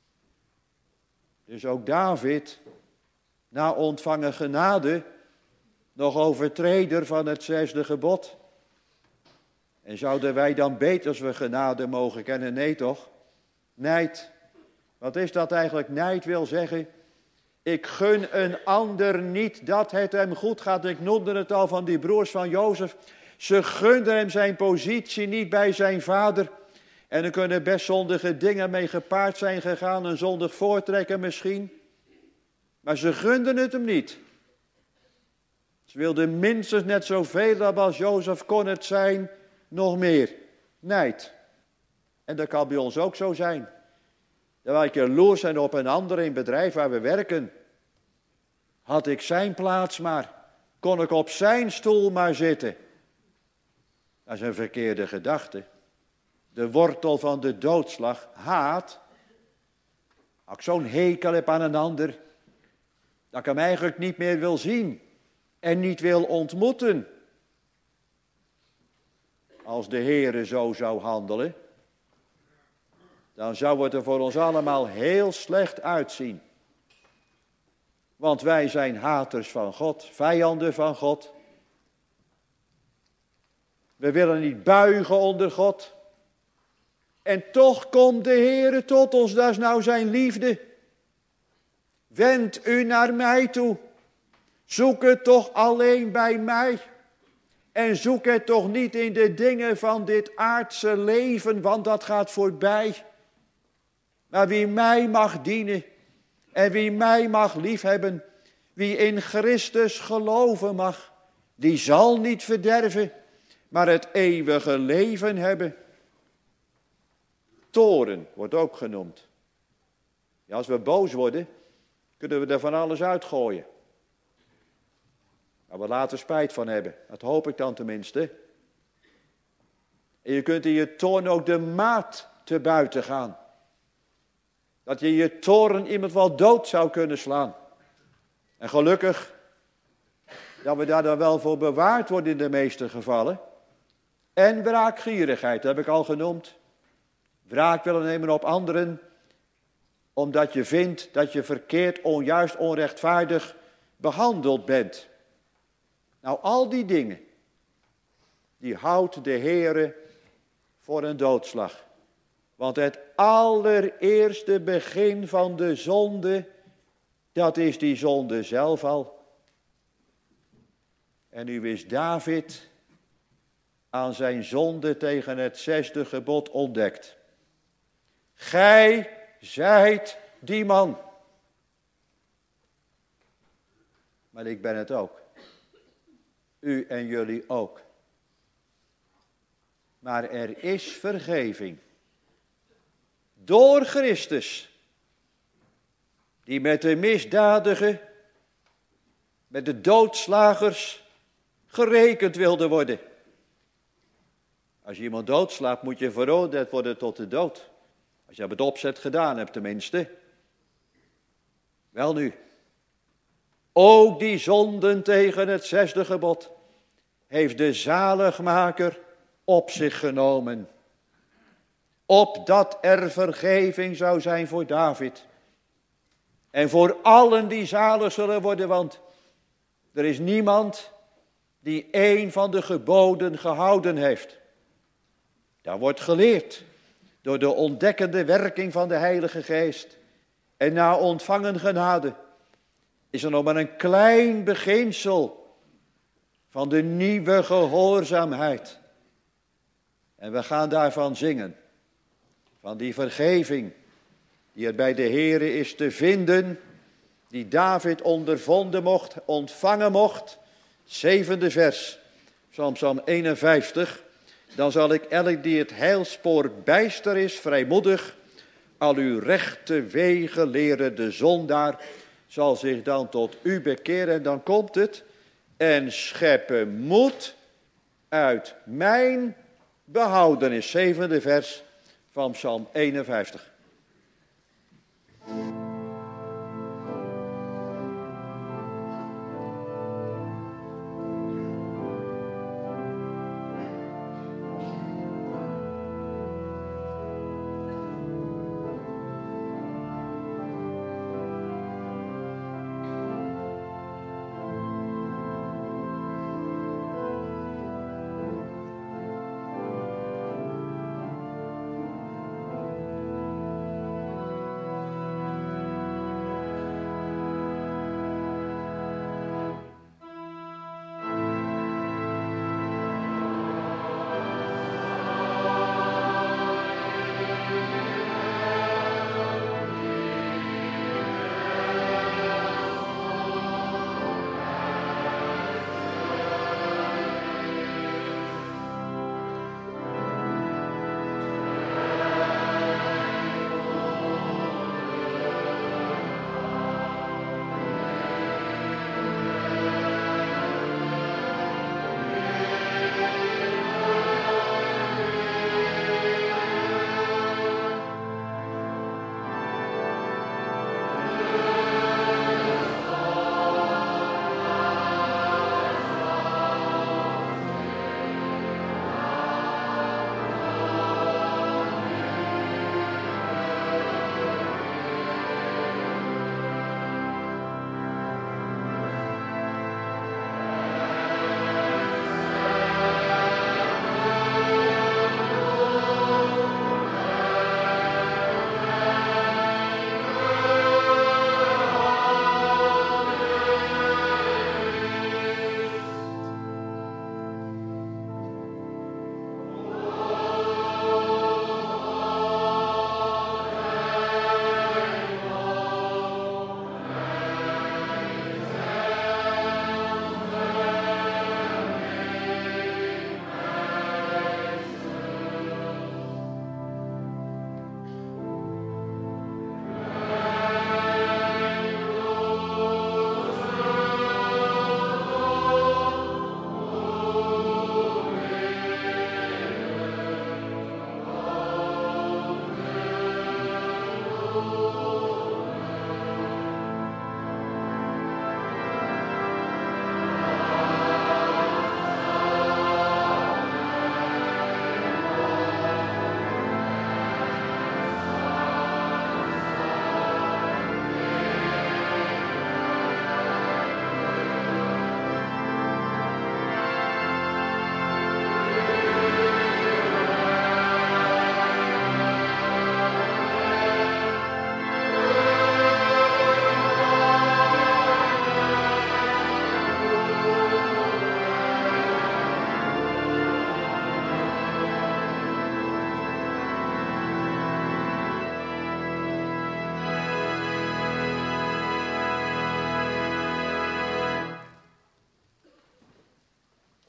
A: Dus ook David, na ontvangen genade, nog overtreder van het 6e gebod. En zouden wij dan beter als we genade mogen kennen? Nee toch? Nijd. Wat is dat eigenlijk? Nijd wil zeggen, ik gun een ander niet dat het hem goed gaat. Ik noemde het al van die broers van Jozef. Ze gunden hem zijn positie niet bij zijn vader. En er kunnen best zondige dingen mee gepaard zijn gegaan. Een zondig voortrekken misschien. Maar ze gunden het hem niet. Ze wilden minstens net zoveel als Jozef kon het zijn, nog meer. Nijd. En dat kan bij ons ook zo zijn. Dat wij jaloers zijn op een ander in het bedrijf waar we werken. Had ik zijn plaats maar. Kon ik op zijn stoel maar zitten. Dat is een verkeerde gedachte. De wortel van de doodslag, haat. Als ik zo'n hekel heb aan een ander, dat ik hem eigenlijk niet meer wil zien en niet wil ontmoeten. Als de Heere zo zou handelen, dan zou het er voor ons allemaal heel slecht uitzien. Want wij zijn haters van God, vijanden van God. We willen niet buigen onder God. En toch komt de Heere tot ons, dat is nou zijn liefde. Wend u naar mij toe. Zoek het toch alleen bij mij. En zoek het toch niet in de dingen van dit aardse leven, want dat gaat voorbij. Maar wie mij mag dienen en wie mij mag liefhebben, wie in Christus geloven mag, die zal niet verderven, maar het eeuwige leven hebben. Toorn wordt ook genoemd. Ja, als we boos worden, kunnen we er van alles uitgooien. Waar we later spijt van hebben. Dat hoop ik dan tenminste. En je kunt in je toorn ook de maat te buiten gaan. Dat je in je toorn iemand wel dood zou kunnen slaan. En gelukkig dat we daar dan wel voor bewaard worden in de meeste gevallen. En wraakgierigheid, dat heb ik al genoemd. Wraak willen nemen op anderen, omdat je vindt dat je verkeerd, onjuist, onrechtvaardig behandeld bent. Nou, al die dingen, die houdt de Heere voor een doodslag. Want het allereerste begin van de zonde, dat is die zonde zelf al. En nu is David aan zijn zonde tegen het 6e gebod ontdekt. Gij zijt die man. Maar ik ben het ook. U en jullie ook. Maar er is vergeving. Door Christus. Die met de misdadigen, met de doodslagers gerekend wilde worden. Als je iemand doodslaat, moet je veroordeeld worden tot de dood. Als je dat met opzet gedaan hebt tenminste. Welnu, ook die zonden tegen het 6e gebod heeft de zaligmaker op zich genomen. Opdat er vergeving zou zijn voor David. En voor allen die zalig zullen worden, want er is niemand die één van de geboden gehouden heeft. Daar wordt geleerd door de ontdekkende werking van de Heilige Geest. En na ontvangen genade is er nog maar een klein beginsel van de nieuwe gehoorzaamheid. En we gaan daarvan zingen. Van die vergeving die er bij de Heere is te vinden, die David ondervonden mocht, ontvangen mocht. 7e vers, Psalm 51. Dan zal ik elk die het heilspoor bijster is, vrijmoedig, al uw rechte wegen leren. De zondaar zal zich dan tot u bekeren. En dan komt het. En scheppen moed uit mijn behoudenis. 7e vers van Psalm 51.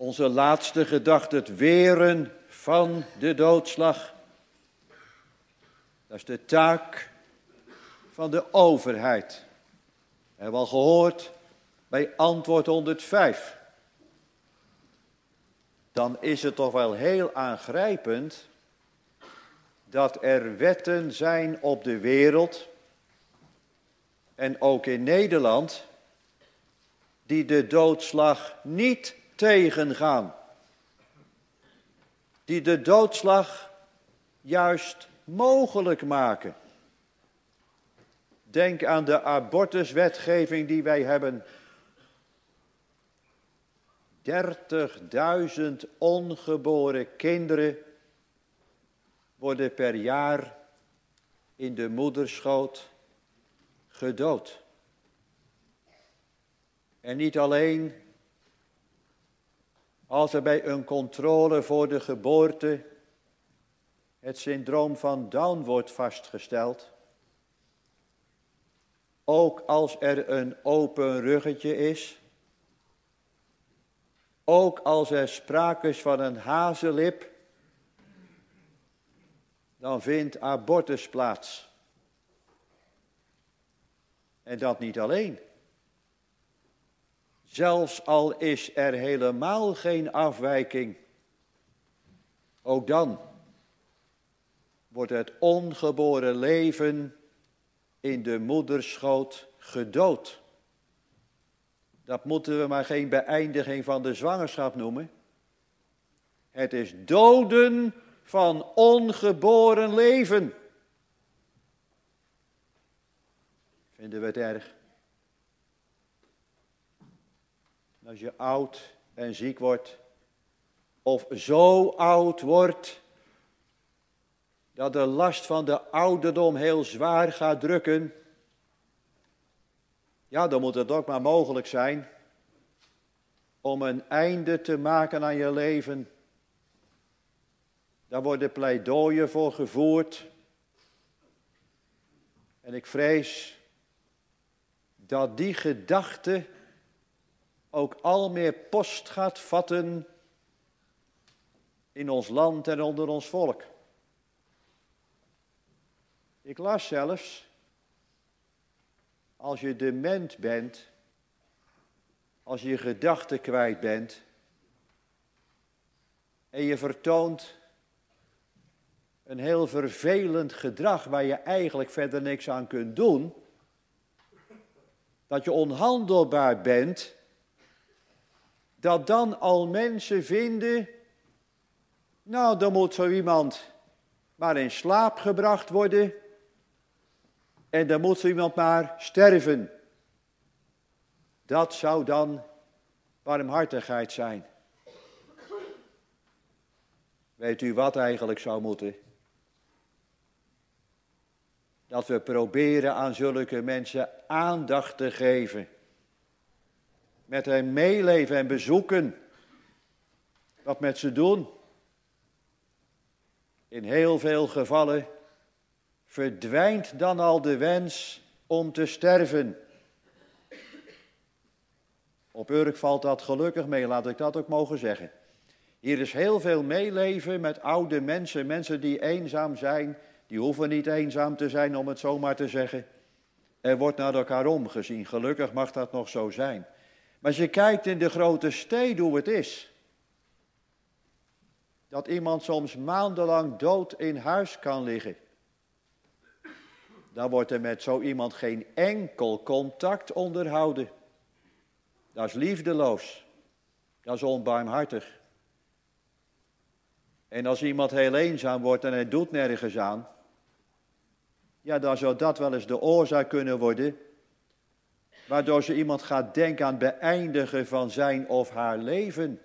A: Onze laatste gedachte, het weren van de doodslag. Dat is de taak van de overheid. We hebben al gehoord bij antwoord 105. Dan is het toch wel heel aangrijpend dat er wetten zijn op de wereld en ook in Nederland die de doodslag niet tegengaan. Die de doodslag juist mogelijk maken. Denk aan de abortuswetgeving die wij hebben. 30.000 ongeboren kinderen worden per jaar in de moederschoot gedood. En niet alleen als er bij een controle voor de geboorte het syndroom van Down wordt vastgesteld. Ook als er een open ruggetje is. Ook als er sprake is van een hazellip. Dan vindt abortus plaats. En dat niet alleen. Zelfs al is er helemaal geen afwijking. Ook dan wordt het ongeboren leven in de moederschoot gedood. Dat moeten we maar geen beëindiging van de zwangerschap noemen. Het is doden van ongeboren leven. Vinden we het erg? Als je oud en ziek wordt, of zo oud wordt, dat de last van de ouderdom heel zwaar gaat drukken, ja, dan moet het ook maar mogelijk zijn om een einde te maken aan je leven. Daar worden pleidooien voor gevoerd. En ik vrees dat die gedachte ook al meer post gaat vatten in ons land en onder ons volk. Ik las zelfs, als je dement bent, als je je gedachten kwijt bent en je vertoont een heel vervelend gedrag waar je eigenlijk verder niks aan kunt doen, dat je onhandelbaar bent, dat dan al mensen vinden, nou, dan moet zo iemand maar in slaap gebracht worden en dan moet zo iemand maar sterven. Dat zou dan barmhartigheid zijn. Weet u wat eigenlijk zou moeten? Dat we proberen aan zulke mensen aandacht te geven. Met hen meeleven en bezoeken. Wat met ze doen. In heel veel gevallen verdwijnt dan al de wens om te sterven. Op Urk valt dat gelukkig mee, laat ik dat ook mogen zeggen. Hier is heel veel meeleven met oude mensen, mensen die eenzaam zijn. Die hoeven niet eenzaam te zijn, om het zo maar te zeggen. Er wordt naar elkaar omgezien, gelukkig mag dat nog zo zijn. Maar als je kijkt in de grote steden hoe het is. Dat iemand soms maandenlang dood in huis kan liggen. Dan wordt er met zo iemand geen enkel contact onderhouden. Dat is liefdeloos. Dat is onbarmhartig. En als iemand heel eenzaam wordt en hij doet nergens aan, ja, dan zou dat wel eens de oorzaak kunnen worden, waardoor zo iemand gaat denken aan het beëindigen van zijn of haar leven.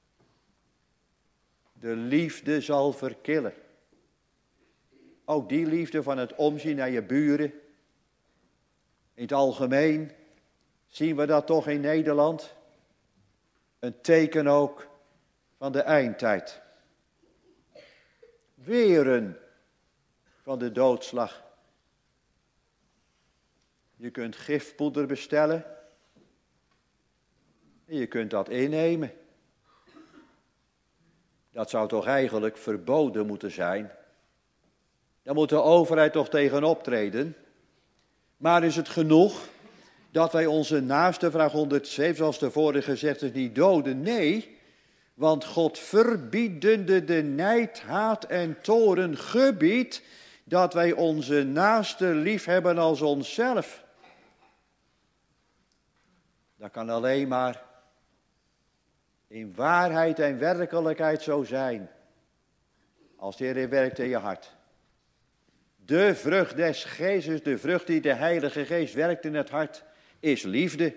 A: De liefde zal verkillen. Ook die liefde van het omzien naar je buren. In het algemeen zien we dat toch in Nederland. Een teken ook van de eindtijd. Weren van de doodslag. Je kunt gifpoeder bestellen. En je kunt dat innemen. Dat zou toch eigenlijk verboden moeten zijn? Daar moet de overheid toch tegen optreden? Maar is het genoeg dat wij onze naaste, vraag 107, zoals de vorige gezegd is, niet doden? Nee, want God verbiedende de nijd, haat en toorn gebiedt dat wij onze naaste lief hebben als onszelf. Dat kan alleen maar in waarheid en werkelijkheid zo zijn, als de Heer werkt in je hart. De vrucht des Geestes, de vrucht die de Heilige Geest werkt in het hart, is liefde.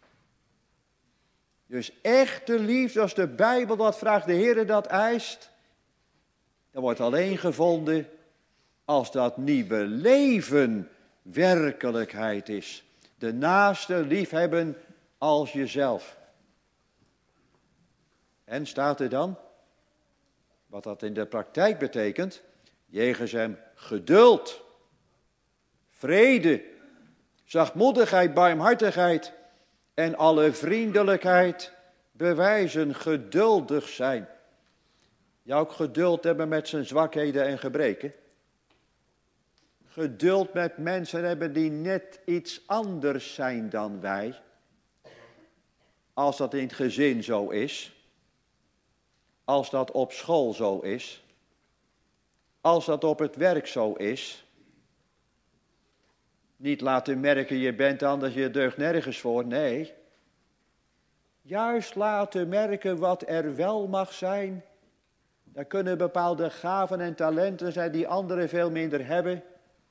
A: Dus echte liefde, als de Bijbel dat vraagt, de Heer dat eist, dat wordt alleen gevonden als dat nieuwe leven werkelijkheid is. De naaste liefhebben als jezelf. En staat er dan, wat dat in de praktijk betekent, jegens hem geduld, vrede, zachtmoedigheid, barmhartigheid en alle vriendelijkheid bewijzen, geduldig zijn. Ja, ook geduld hebben met zijn zwakheden en gebreken. Geduld met mensen hebben die net iets anders zijn dan wij. Als dat in het gezin zo is. Als dat op school zo is. Als dat op het werk zo is. Niet laten merken je bent anders, je deugt nergens voor. Nee. Juist laten merken wat er wel mag zijn. Er kunnen bepaalde gaven en talenten zijn die anderen veel minder hebben.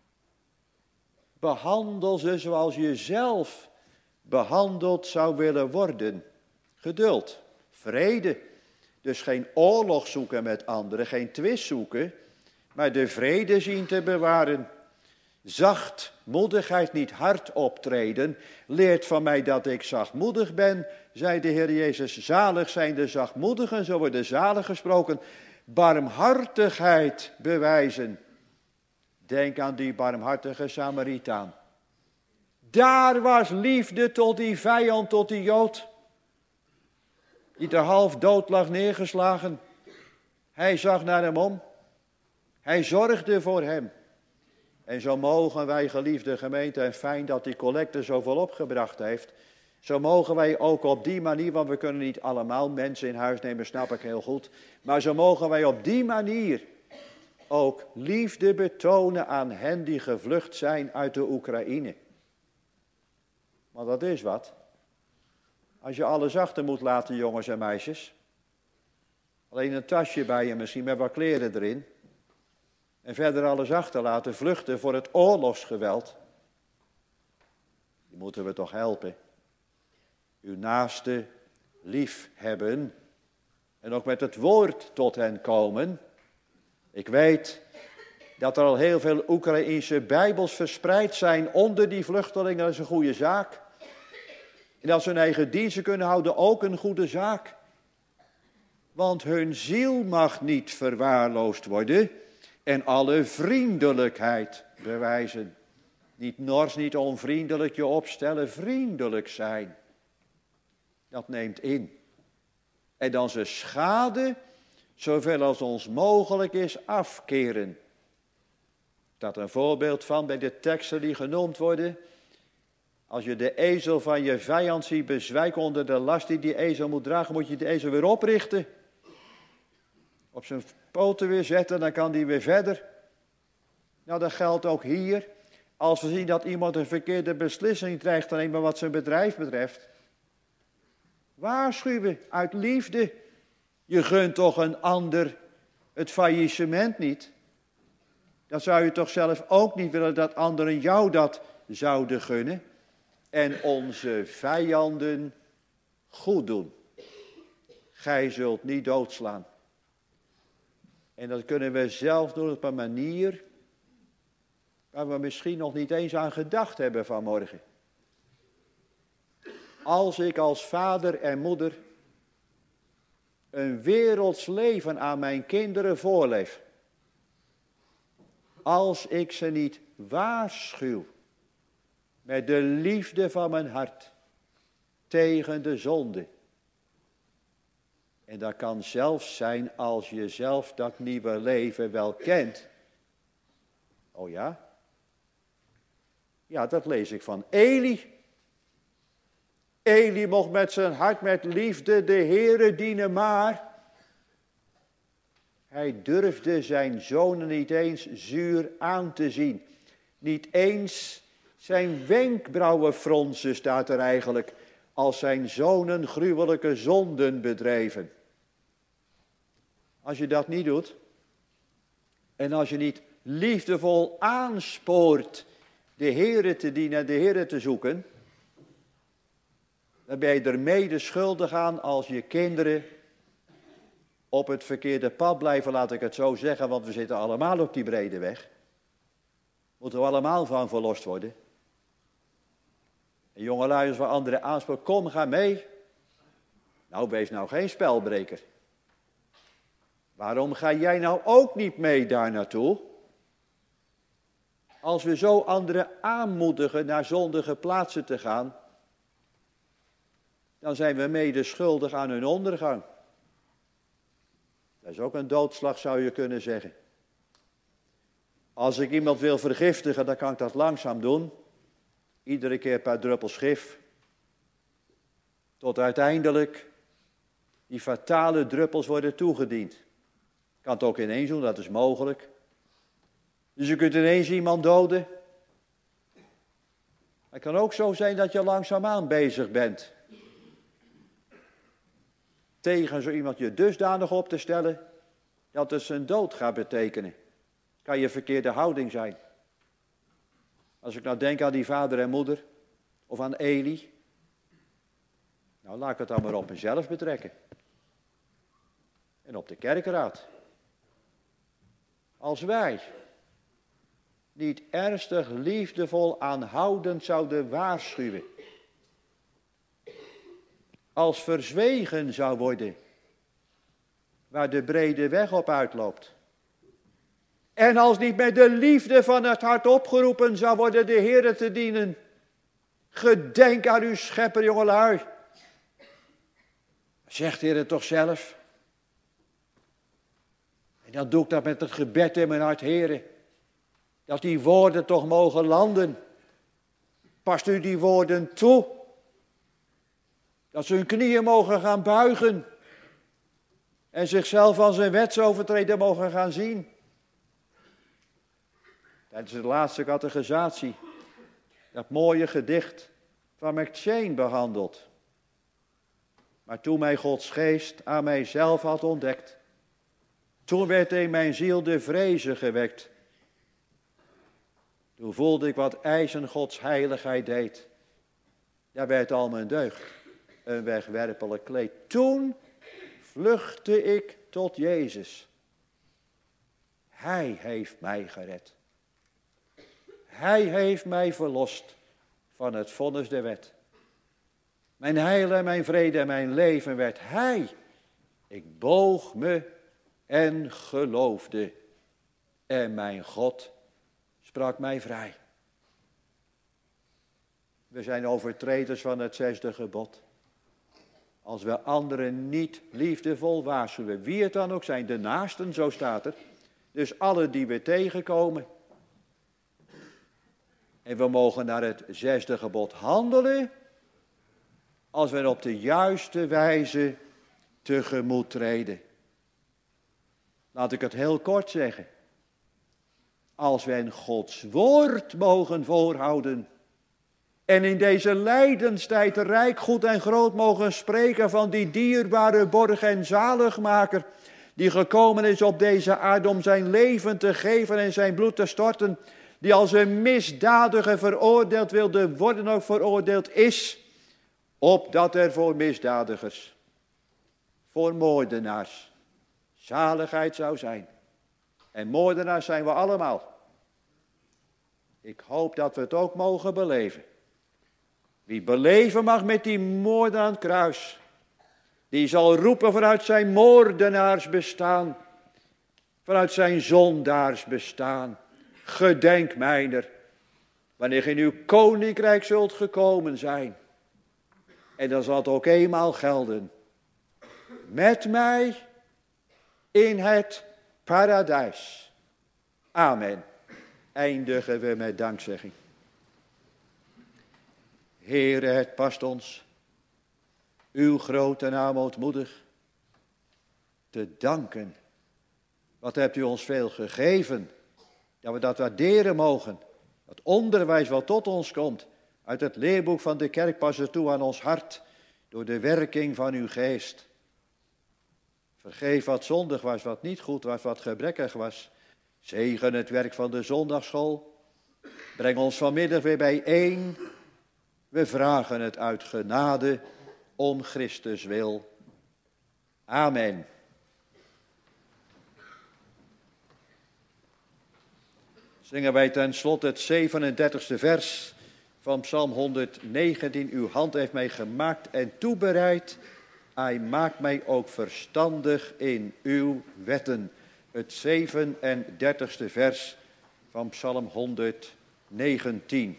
A: Behandel ze zoals je zelf behandeld zou willen worden. Geduld, vrede. Dus geen oorlog zoeken met anderen, geen twist zoeken, maar de vrede zien te bewaren. Zachtmoedigheid, niet hard optreden. Leert van mij dat ik zachtmoedig ben, zei de Heer Jezus. Zalig zijn de zachtmoedigen, zo worden zalig gesproken. Barmhartigheid bewijzen. Denk aan die barmhartige Samaritaan. Daar was liefde tot die vijand, tot die Jood. Die ter half dood lag neergeslagen. Hij zag naar hem om. Hij zorgde voor hem. En zo mogen wij, geliefde gemeente, en fijn dat die collecte zoveel opgebracht heeft. Zo mogen wij ook op die manier, want we kunnen niet allemaal mensen in huis nemen, snap ik heel goed. Maar zo mogen wij op die manier ook liefde betonen aan hen die gevlucht zijn uit de Oekraïne. Want dat is wat. Als je alles achter moet laten, jongens en meisjes. Alleen een tasje bij je misschien met wat kleren erin. En verder alles achterlaten, vluchten voor het oorlogsgeweld. Die moeten we toch helpen. Uw naaste lief hebben. En ook met het woord tot hen komen. Ik weet dat er al heel veel Oekraïense Bijbels verspreid zijn onder die vluchtelingen. Dat is een goede zaak. En dat ze hun eigen diensten kunnen houden, ook een goede zaak. Want hun ziel mag niet verwaarloosd worden en alle vriendelijkheid bewijzen. Niet nors, niet onvriendelijk je opstellen, vriendelijk zijn. Dat neemt in. En dan ze schade, zoveel als ons mogelijk is, afkeren. Dat een voorbeeld van bij de teksten die genoemd worden. Als je de ezel van je vijand ziet bezwijken onder de last die die ezel moet dragen, moet je de ezel weer oprichten. Op zijn poten weer zetten, dan kan die weer verder. Nou, dat geldt ook hier. Als we zien dat iemand een verkeerde beslissing dreigt te nemen wat zijn bedrijf betreft. Waarschuwen uit liefde. Je gunt toch een ander het faillissement niet. Dan zou je toch zelf ook niet willen dat anderen jou dat zouden gunnen. En onze vijanden goed doen. Gij zult niet doodslaan. En dat kunnen we zelf doen op een manier waar we misschien nog niet eens aan gedacht hebben vanmorgen. Als ik als vader en moeder een werelds leven aan mijn kinderen voorleef. Als ik ze niet waarschuw met de liefde van mijn hart tegen de zonde. En dat kan zelfs zijn als je zelf dat nieuwe leven wel kent. Oh ja? Ja, dat lees ik van Eli. Eli mocht met zijn hart met liefde de Heere dienen, maar hij durfde zijn zonen niet eens zuur aan te zien. Niet eens zijn wenkbrauwen fronsen, staat er eigenlijk, als zijn zonen gruwelijke zonden bedreven. Als je dat niet doet, en als je niet liefdevol aanspoort de Heere te dienen en de Heere te zoeken, dan ben je er mede schuldig aan als je kinderen op het verkeerde pad blijven, laat ik het zo zeggen, want we zitten allemaal op die brede weg. Moeten we allemaal van verlost worden. En jongelui, als we anderen aanspreken, kom, ga mee. Nou, wees nou geen spelbreker. Waarom ga jij nou ook niet mee daar naartoe? Als we zo anderen aanmoedigen naar zondige plaatsen te gaan, dan zijn we mede schuldig aan hun ondergang. Dat is ook een doodslag, zou je kunnen zeggen. Als ik iemand wil vergiftigen, dan kan ik dat langzaam doen. Iedere keer een paar druppels gif. Tot uiteindelijk die fatale druppels worden toegediend. Ik kan het ook ineens doen, dat is mogelijk. Dus je kunt ineens iemand doden. Het kan ook zo zijn dat je langzaamaan bezig bent. Tegen zo iemand je dusdanig op te stellen dat het zijn dood gaat betekenen. Kan je verkeerde houding zijn. Als ik nou denk aan die vader en moeder, of aan Eli. Nou, laat ik het dan maar op mezelf betrekken. En op de kerkraad. Als wij niet ernstig liefdevol aanhoudend zouden waarschuwen. Als verzwegen zou worden waar de brede weg op uitloopt. En als niet met de liefde van het hart opgeroepen zou worden de Heere te dienen. Gedenk aan uw schepper, jongelui. Zegt de Heer het toch zelf. En dan doe ik dat met het gebed in mijn hart, Heere. Dat die woorden toch mogen landen. Past u die woorden toe. Dat ze hun knieën mogen gaan buigen. En zichzelf als een wetsovertreder mogen gaan zien. Tijdens de laatste catechisatie. Dat mooie gedicht van McCheyne behandeld. Maar toen mij Gods geest aan mijzelf had ontdekt. Toen werd in mijn ziel de vreze gewekt. Toen voelde ik wat eisen Gods heiligheid deed. Daar werd al mijn deugd een wegwerpelijk kleed. Toen vluchtte ik tot Jezus. Hij heeft mij gered. Hij heeft mij verlost van het vonnis der wet. Mijn heil en mijn vrede en mijn leven werd Hij. Ik boog me en geloofde. En mijn God sprak mij vrij. We zijn overtreders van het 6e gebod. Als we anderen niet liefdevol waarschuwen, wie het dan ook zijn, de naasten, zo staat er. Dus alle die we tegenkomen. En we mogen naar het 6e gebod handelen, als we op de juiste wijze tegemoet treden. Laat ik het heel kort zeggen. Als we Gods woord mogen voorhouden en in deze lijdenstijd rijk, goed en groot mogen spreken van die dierbare borg en zaligmaker, die gekomen is op deze aarde om zijn leven te geven en zijn bloed te storten, die als een misdadiger veroordeeld wilde worden, ook veroordeeld is, opdat er voor misdadigers, voor moordenaars, zaligheid zou zijn. En moordenaars zijn we allemaal. Ik hoop dat we het ook mogen beleven. Wie beleven mag met die moordenaar aan het kruis, die zal roepen vanuit zijn moordenaars bestaan, vanuit zijn zondaars bestaan. Gedenk mijner, wanneer in uw koninkrijk zult gekomen zijn. En dan zal het ook eenmaal gelden. met mij in het paradijs. Amen. Eindigen we met dankzegging. Heere, het past ons, uw grote naam ootmoedig, te danken. Wat hebt u ons veel gegeven, dat we dat waarderen mogen. Dat onderwijs wat tot ons komt, uit het leerboek van de kerk passen toe aan ons hart, door de werking van uw geest. Vergeef wat zondig was, wat niet goed was, wat gebrekkig was. Zegen het werk van de zondagsschool. Breng ons vanmiddag weer bijeen. We vragen het uit genade om Christus wil. Amen. Zingen wij ten slotte het 37e vers van Psalm 119. Uw hand heeft mij gemaakt en toebereid. Hij maakt mij ook verstandig in uw wetten. Het 37e vers van Psalm 119.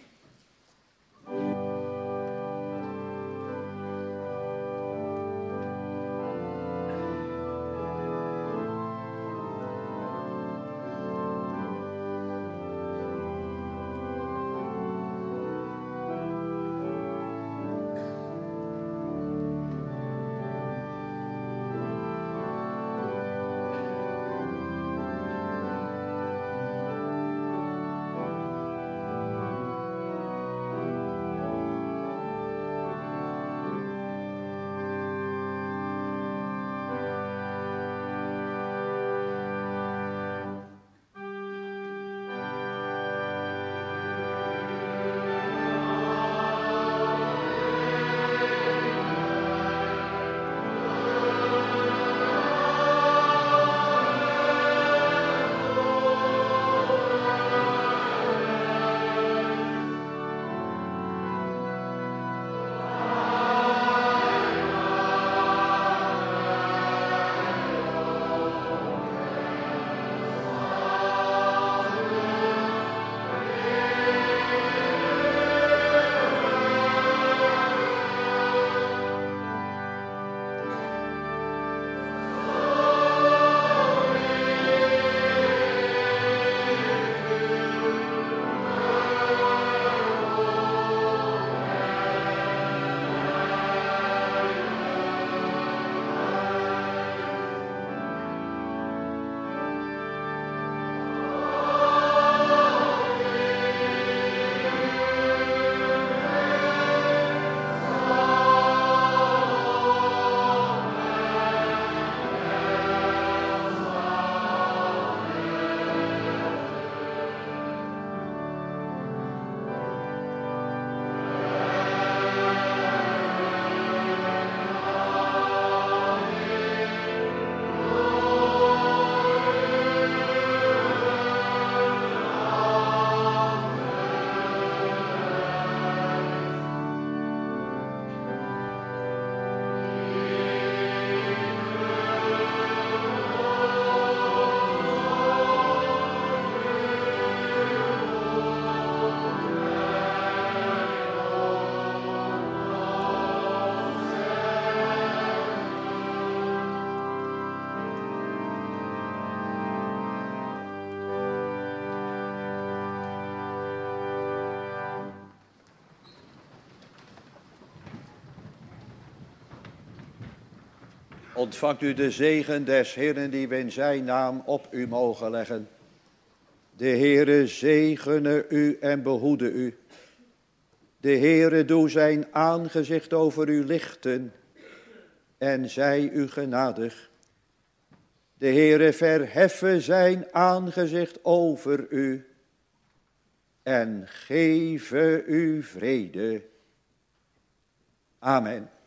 A: Ontvangt u de zegen des Heeren die we in zijn naam op u mogen leggen. De Heere zegene u en behoede u. De Heere doe zijn aangezicht over u lichten en zij u genadig. De Heere verheffe zijn aangezicht over u en geeve u vrede. Amen.